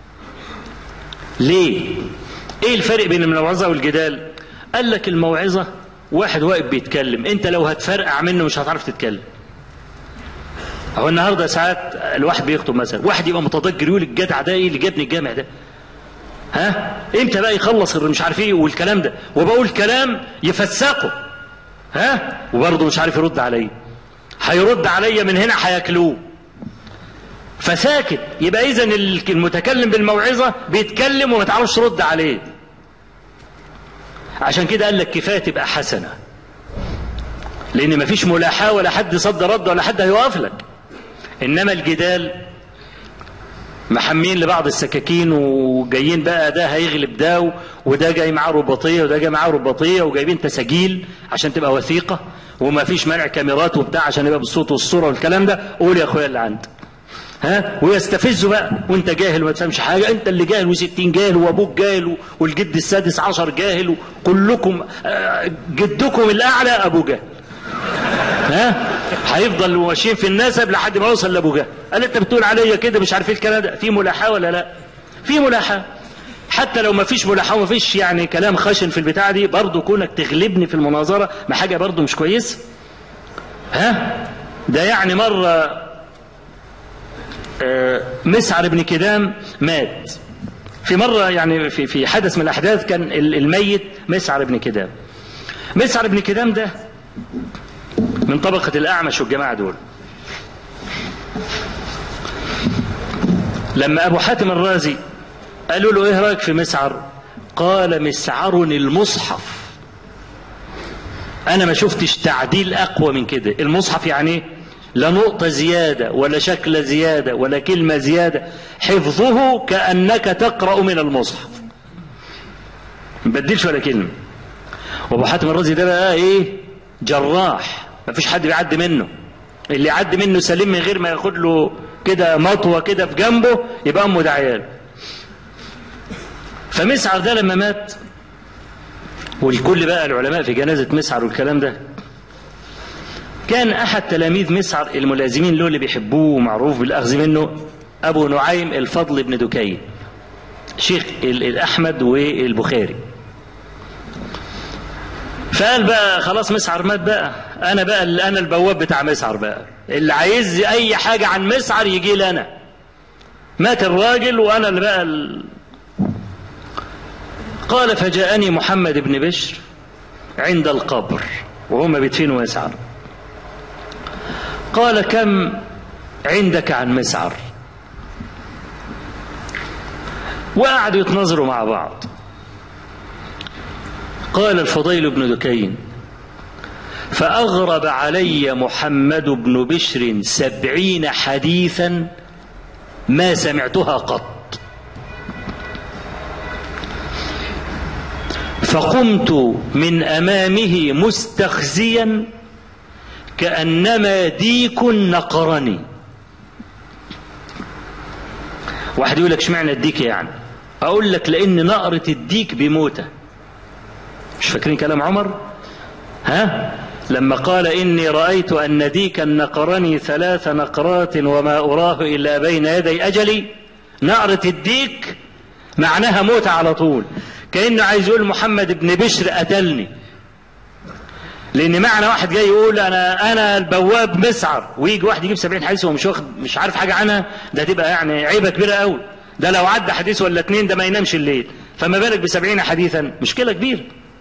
ليه؟ إيه الفرق بين الموعظة والجدال؟ قال لك الموعظة واحد واقف بيتكلم، أنت لو هتفرقع منه مش هتعرف تتكلم. أهو النهاردة ساعات الواحد بيخطب مثلا، واحد يبقى متضجر يقول الجدع ده اللي جابني الجامع ده، امتى بقى يخلص مش عارف والكلام ده، وبقول كلام يفسقه، وبرضه مش عارف يرد عليا، هيرد عليا من هنا هياكلوه، فساكت. يبقى إذن المتكلم بالموعظة بيتكلم وما تعرفش ترد عليه. عشان كده قال لك كفاية تبقى حسنة، لأن مفيش ملاحاة ولا حد صد رد ولا حد هيوقف لك. إنما الجدال محمين لبعض السكاكين وجايين بقى ده هيغلب ده، وده جاي معاه رباطية وده جاي معاه رباطية، وجايبين تسجيل عشان تبقى وثيقة، وما فيش منع كاميرات وبتاع عشان يبقى بالصوت والصورة والكلام ده. قول يا أخويا اللي عندك، ويستفزوا بقى، وانت جاهل وما تفهمش حاجه، انت اللي جاهل و60 جاهل وابوك جاهل والجد السادس عشر جاهل وكلكم جدكم الاعلى ابو جهل. هيفضل ماشيين في النسب لحد ما يوصل لابو جهل. قال انت بتقول عليا كده مش عارف ايه الكلام ده. في ملاحاه ولا لا؟ في ملاحاه. حتى لو ما فيش ملاحاه وما فيش يعني كلام خشن في البتاعه دي، برضه كونك تغلبني في المناظره ما حاجه برضه مش كويسه. ده يعني مره مسعر بن كدام مات في مرة، يعني في حدث من الأحداث كان الميت مسعر بن كدام. مسعر بن كدام ده من طبقة الأعمش والجماعة دول. لما أبو حاتم الرازي قالوا له إيه رأيك في مسعر؟ قال مسعر المصحف. أنا ما شفتش تعديل أقوى من كده. المصحف يعني لا نقطة زيادة ولا شكل زيادة ولا كلمة زيادة، حفظه كأنك تقرأ من المصحف، ما بدلش ولا كلمة. وابو حاتم الرازي ده بقى ايه؟ جراح، ما فيش حد بيعدي منه. اللي يعدي منه سليم من غير ما ياخد له كده مطوة كده في جنبه يبقى امه دعياله. فمسعر ده لما مات، والكل بقى العلماء في جنازة مسعر والكلام ده، كان أحد تلاميذ مسعر الملازمين له اللي بيحبوه ومعروف بالأخذ منه أبو نعيم الفضل بن دكين، شيخ الأحمد والبخاري. فقال بقى خلاص مسعر مات بقى، أنا البواب بتاع مسعر بقى، اللي عايز أي حاجة عن مسعر يجي لي أنا. مات الراجل وأنا اللي بقى قال فجاءني محمد بن بشر عند القبر وهم بيدفنوا مسعر، قال كم عندك عن مسعر؟ وقعدوا يتناظروا مع بعض. قال الفضيل بن دكين فأغرب علي محمد بن بشر 70 حديثا ما سمعتها قط، فقمت من أمامه مستخزيا كأنما ديك نقرني. واحد يقول لك اشمعنى الديك؟ يعني اقول لك لان نقرة الديك بموتة. مش فاكرين كلام عمر لما قال اني رأيت ان ديكا نقرني 3 نقرات وما اراه الا بين يدي اجلي. نقرة الديك معناها موتة على طول، كأنه عايز يقول محمد بن بشر قتلني. لان معنى واحد جاي يقول انا البواب مسعر، ويجي واحد يجيب 70 حديث وهو مش عارف حاجه عنها، ده تبقى يعني عيبه كبيره قوي. ده لو عدى حديث ولا 2 ده ما ينامش الليل، فما بالك ب70 حديثا؟ مشكله كبيره.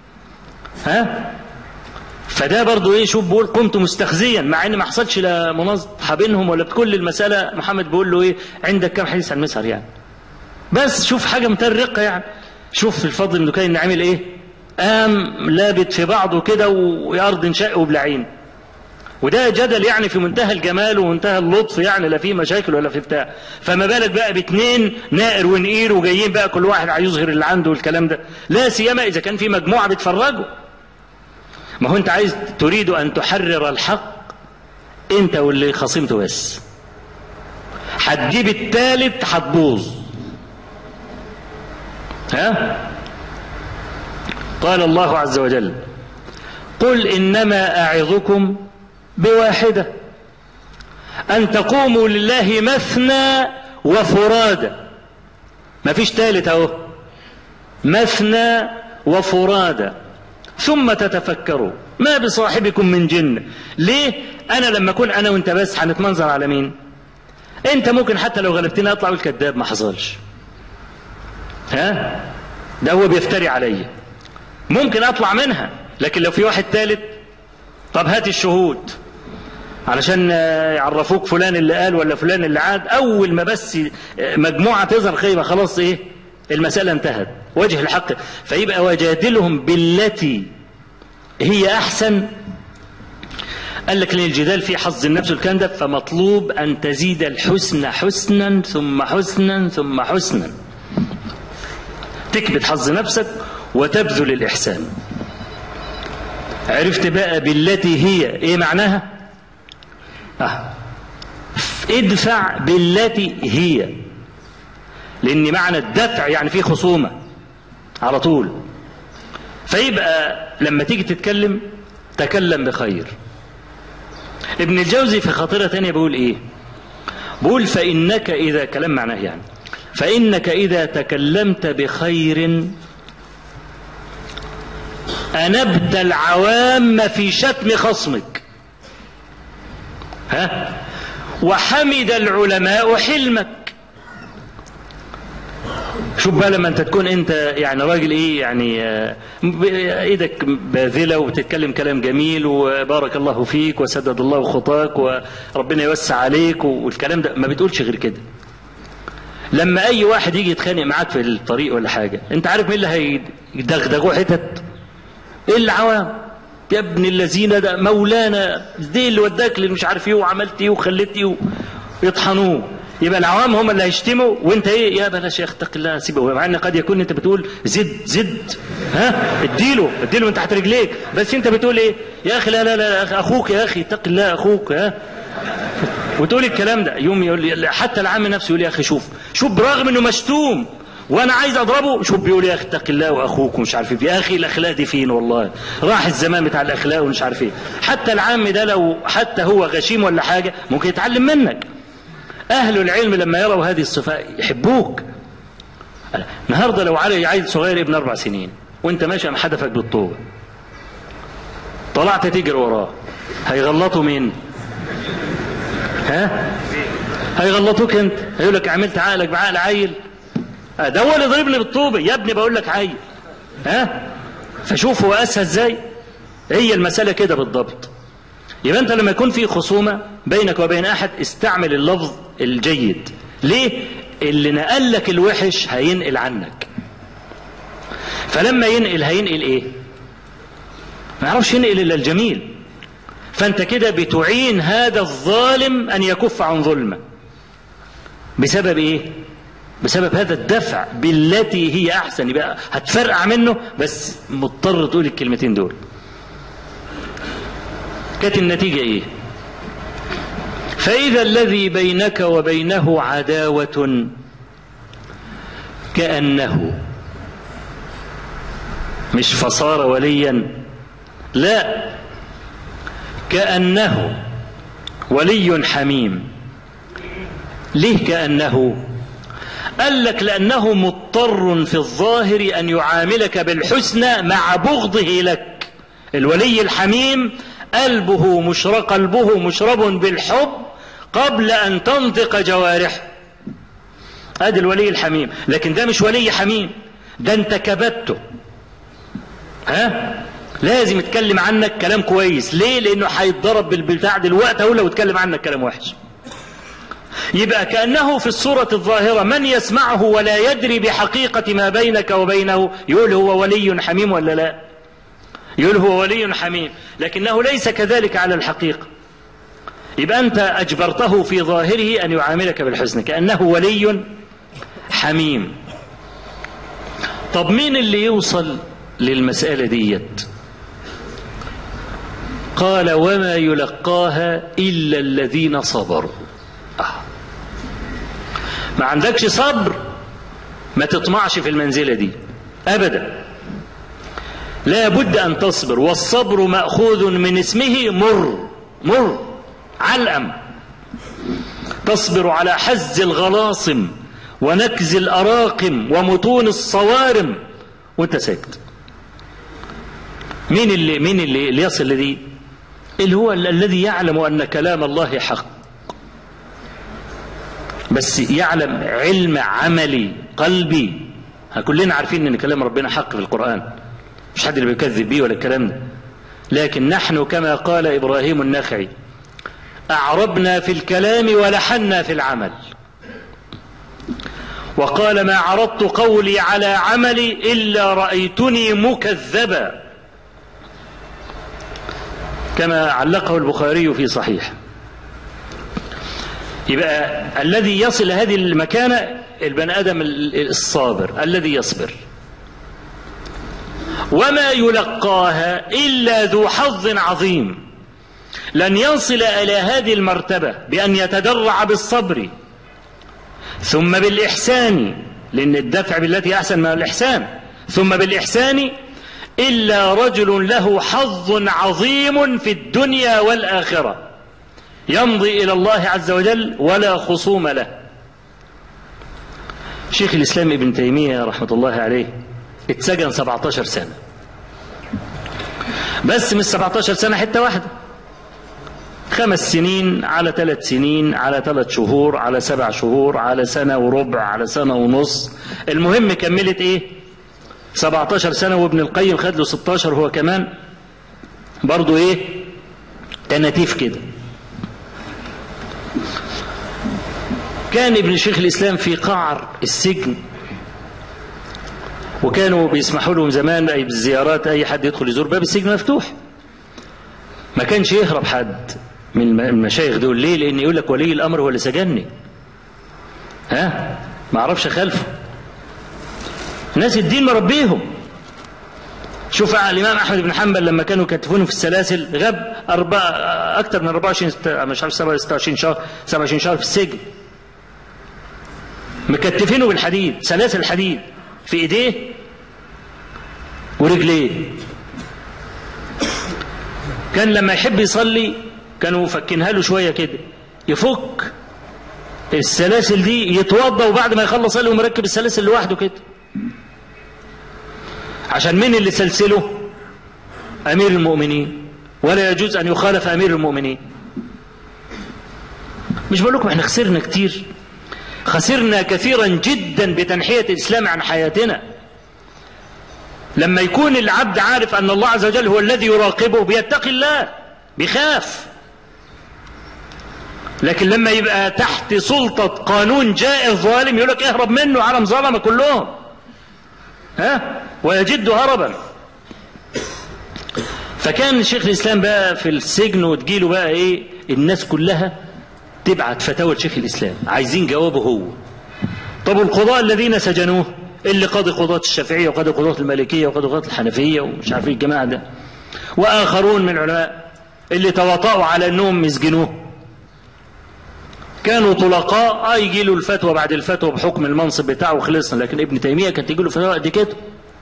فده برضو ايه؟ شوف بيقول قمت مستخزيا، مع ان ما حصلش لا مناظره بينهم ولا بكل المساله. محمد بيقول له ايه؟ عندك كم حديث عن مسعر يعني؟ بس شوف حاجه مترقه يعني. شوف الفضل بن دكين عامل ايه؟ قام لابت في بعضه كده ويارض انشق وبلعين. وده جدل يعني في منتهى الجمال ومنتهى اللطف، يعني لا فيه مشاكل ولا في بتاع. فما بالك بقى ب2 نائر ونقير وجايين بقى كل واحد عايز يظهر اللي عنده والكلام ده، لا سيما اذا كان في مجموعه بتفرجوا. ما هو انت عايز تريد ان تحرر الحق انت واللي خصمته، بس هتجيب الثالث هتبوظ. قال الله عز وجل قل إنما أعظكم بواحدة أن تقوموا لله مثنى وفرادى. ما فيش ثالث اهو، مثنى وفرادى ثم تتفكروا ما بصاحبكم من جنة. ليه؟ أنا لما أكون أنا وأنت بس هنتمنظر على مين؟ أنت ممكن حتى لو غلبتني أطلع والكذاب ما حصلش، ده هو بيفتري عليا، ممكن اطلع منها. لكن لو في واحد ثالث، طب هات الشهود علشان يعرفوك فلان اللي قال ولا فلان اللي عاد. اول ما بس مجموعه تظهر خيبه خلاص ايه؟ المساله انتهت، وجه الحق. فيبقى وجادلهم بالتي هي احسن. قال لك لان الجدال فيه حظ النفس والكلام ده، فمطلوب ان تزيد الحسن حسنا ثم حسنا ثم حسنا، تكبت حظ نفسك وتبذل الإحسان. عرفت بقى بالتي هي ايه معناها؟ ادفع بالتي هي، لأن معنى الدفع يعني فيه خصومة على طول. فيبقى لما تيجي تتكلم تكلم بخير. ابن الجوزي في خاطرة تانية بيقول ايه؟ بيقول فإنك إذا، كلام معناه يعني، فإنك إذا تكلمت بخير أنبت العوام في شتم خصمك، وحمد العلماء حلمك. شوف بقى لما انت تكون انت يعني راجل ايه يعني ايدك باذله وبتتكلم كلام جميل وبارك الله فيك وسدد الله خطاك وربنا يوسع عليك والكلام ده، ما بتقولش غير كده. لما اي واحد يجي يتخانق معاك في الطريق ولا حاجه، انت عارف مين اللي هيدغدغوه حتت؟ العوام. يا ابن الذين ده مولانا، دي اللي وداك اللي مش عارف ايه وعملت ايه وخليت ايه، يطحنوه. يبقى العوام هم اللي هيشتموا، وانت ايه؟ يا بلاش يا اخي اتق الله سيبه. مع ان قد يكون انت بتقول زد اديله من تحت رجليك، بس انت بتقول ايه؟ يا اخي لا لا لا اخوك، يا اخي اتق الله اخوك، وتقول الكلام ده. يوم يقول لي حتى العام نفسه يقول يا اخي شوف برغم انه مشتوم وانا عايز اضربه، شوف بيقول يا اخي اتق الله واخوك ومش عارف ايه. يا اخي الاخلاق دي فين؟ والله راح الزمان بتاع الاخلاق ومش عارف ايه. حتى العام ده لو حتى هو غشيم ولا حاجه ممكن يتعلم منك. أهل العلم لما يروا هذه الصفات يحبوك. النهارده لو علي عيل صغير ابن 4 سنين وانت ماشي قام حدفك بالطوبة، طلعت تجري وراه، هيغلطوا مين؟ هيغلطوك انت. هيقول لك عملت عقلك بعقل عيل؟ ده هو اللي ضربني بالطوبة يا ابني، بقول لك عيل. فشوف هو قاسها ازاي. هي المسألة كده بالضبط. يبقى انت لما يكون في خصومة بينك وبين احد استعمل اللفظ الجيد. ليه؟ اللي نقل لك الوحش هينقل عنك. فلما ينقل هينقل ايه؟ ما يعرفش ينقل الا الجميل. فانت كده بتعين هذا الظالم ان يكف عن ظلمه. بسبب ايه؟ بسبب هذا الدفع بالتي هي احسن. يبقى هتفرقع منه بس مضطر تقول الكلمتين دول. كانت النتيجة ايه؟ فإذا الذي بينك وبينه عداوة كأنه، مش فصار وليا، لا، كأنه ولي حميم. ليه كأنه؟ قال لك لأنه مضطر في الظاهر أن يعاملك بالحسنى مع بغضه لك. الولي الحميم قلبه مشرب بالحب قبل أن تنطق جوارحه. هذا الولي الحميم. لكن ده مش ولي حميم، ده انت كبته. لازم يتكلم عنك كلام كويس. ليه؟ لأنه هيتضرب بالبتاع دلوقتي أهو لو يتكلم عنك كلام وحش. يبقى كأنه في الصورة الظاهرة من يسمعه ولا يدري بحقيقة ما بينك وبينه يقول هو ولي حميم ولا لا؟ يقول هو ولي حميم، لكنه ليس كذلك على الحقيقة. يبقى أنت أجبرته في ظاهره أن يعاملك بالحسن كأنه ولي حميم. طب مين اللي يوصل للمسألة ديت؟ قال وما يلقاها إلا الذين صبروا. ما عندكش صبر ما تطمعش في المنزلة دي أبدا. لا بد أن تصبر، والصبر مأخوذ من اسمه مر علقم. تصبر على حز الغلاصم ونكز الأراقم ومتون الصوارم وانت ساكت. مين اللي يصل لدي؟ اللي هو الذي يعلم أن كلام الله حق، بس يعلم علم عملي قلبي. كلنا عارفين ان كلام ربنا حق في القرآن، مش حد اللي بيكذب بيه ولا الكلام ده. لكن نحن كما قال إبراهيم النخعي أعربنا في الكلام ولحنا في العمل. وقال ما عرضت قولي على عملي إلا رأيتني مكذبا، كما علقه البخاري في صحيح. يبقى الذي يصل هذه المكانة البني آدم الصابر الذي يصبر. وما يلقاها إلا ذو حظ عظيم. لن يصل إلى هذه المرتبة بأن يتدرع بالصبر ثم بالإحسان، لأن الدفع بالتي أحسن من الإحسان، ثم بالإحسان إلا رجل له حظ عظيم في الدنيا والآخرة يمضي إلى الله عز وجل ولا خصوم له. شيخ الإسلام ابن تيمية رحمة الله عليه اتسجن 17 سنة، بس مش 17 سنة حتة واحدة، 5 سنين على 3 سنين على 3 شهور على 7 شهور على 1 سنة وربع على 1.5 سنة. المهم كملت ايه 17 سنة. وابن القيم خد له 16 هو كمان، برضو ايه تناتيف كده. كان ابن شيخ الإسلام في قعر السجن، وكانوا بيسمحوا لهم زمان أي بالزيارات، أي حد يدخل يزور باب السجن مفتوح، ما كانش يهرب حد من المشايخ دول. ليه؟ لأن يقول لك ولي الأمر هو اللي سجنني، ما أعرفش خلفه. ناس الدين مربيهم. شوف الإمام أحمد بن حنبل لما كانوا يكتفونه في السلاسل غاب أكثر من 24 مش عارف 26 شهر 27 شهر في السجن، مكتفينه بالحديد، سلاسل الحديد في ايديه ورجليه. كان لما يحب يصلي كانوا فكينها له شويه كده، يفك السلاسل دي يتوضا، وبعد ما يخلص يقوم مركب السلاسل لوحده كده. عشان مين اللي سلسله؟ امير المؤمنين، ولا يجوز ان يخالف امير المؤمنين. مش بقول لكم احنا خسرنا كتير، خسرنا كثيرا جدا بتنحية الإسلام عن حياتنا. لما يكون العبد عارف أن الله عز وجل هو الذي يراقبه بيتقي الله، بيخاف. لكن لما يبقى تحت سلطة قانون جائر ظالم يقول لك اهرب منه، عالم ظلمة كلهم، ويجد هربا. فكان شيخ الإسلام بقى في السجن، وتجيله بقى ايه الناس كلها تبعت فتاوى لشيخ الإسلام عايزين جوابه هو. طب القضاء الذين سجنوه، اللي قاضي قضاة الشافعية وقاضي قضاة المالكية وقاضي قضاة الحنفية ومش عارف ايه الجماعة ده، وآخرون من العلماء اللي تواطؤوا على أنهم يسجنوه، كانوا طلقاء يجي له الفتوى بعد الفتوى بحكم المنصب بتاعه وخلصنا. لكن ابن تيمية كانت تجي له فتوى قد كده.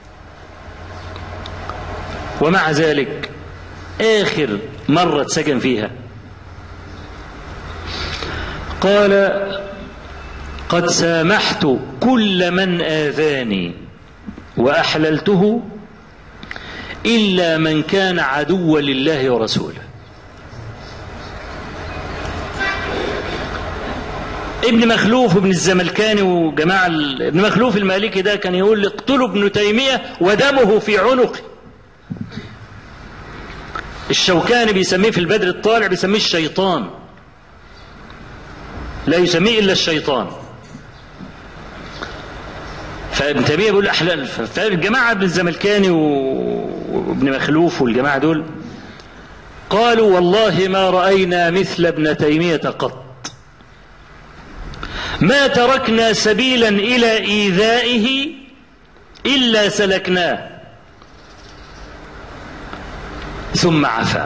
ومع ذلك آخر مرة اتسجن فيها قال قد سامحت كل من آذاني وأحللته إلا من كان عدوا لله ورسوله. ابن مخلوف ابن الزملكاني وجماعة ابن مخلوف المالكي ده كان يقول اقتلوا ابن تيمية ودمه في عنقه. الشوكاني بيسميه في البدر الطالع بيسميه الشيطان، لا يسميه إلا الشيطان. فابن تيمية بيقول أحلال. فالجماعة ابن الزملكاني وابن مخلوف والجماعة دول قالوا والله ما رأينا مثل ابن تيمية قط، ما تركنا سبيلا إلى إيذائه إلا سلكناه ثم عفا.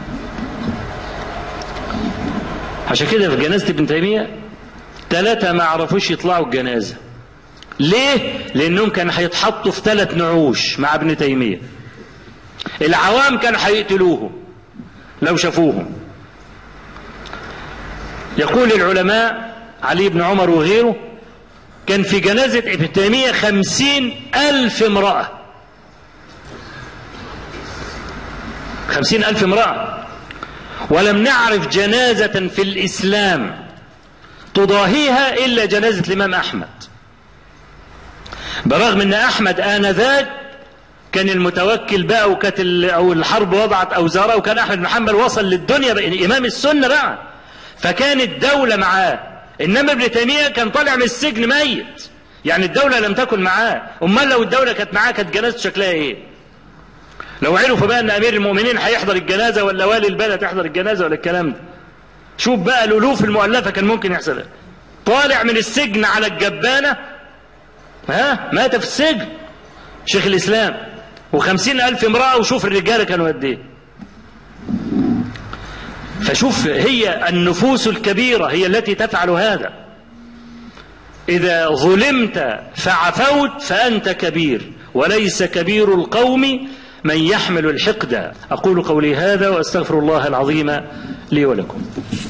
عشان كده في جنازة ابن تيمية 3 ما عرفوش يطلعوا الجنازة. ليه؟ لأنهم كانوا هيتحطوا في 3 نعوش مع ابن تيمية. العوام كانوا هيقتلوهم لو شافوهم. يقول العلماء علي بن عمر وغيره كان في جنازة ابن تيمية 50,000 امرأة، 50,000 امرأة، ولم نعرف جنازة في الإسلام تضاهيها إلا جنازة الإمام أحمد. برغم أن أحمد آنذاك كان المتوكل بقى، وكانت أو الحرب وضعت أوزارها، وكان أحمد بن حنبل وصل للدنيا بقى إمام السنة بقى، فكان الدولة معاه. إنما ابن تيمية كان طالع من السجن ميت، يعني الدولة لم تكن معاه. أمال لو الدولة كانت معاه كانت جنازته شكلها إيه؟ لو عرفوا بقى أن أمير المؤمنين هيحضر الجنازة ولا والي البلد تحضر الجنازة ولا الكلام ده، شوف بقى الألوف المؤلفة كان ممكن يحصل. طالع من السجن على الجبانة، مات في السجن شيخ الإسلام، و50,000 امرأة، وشوف الرجالة كانوا قد ايه. فشوف، هي النفوس الكبيرة هي التي تفعل هذا. إذا ظلمت فعفوت فأنت كبير، وليس كبير القوم من يحمل الحقد. أقول قولي هذا وأستغفر الله العظيم لي ولكم.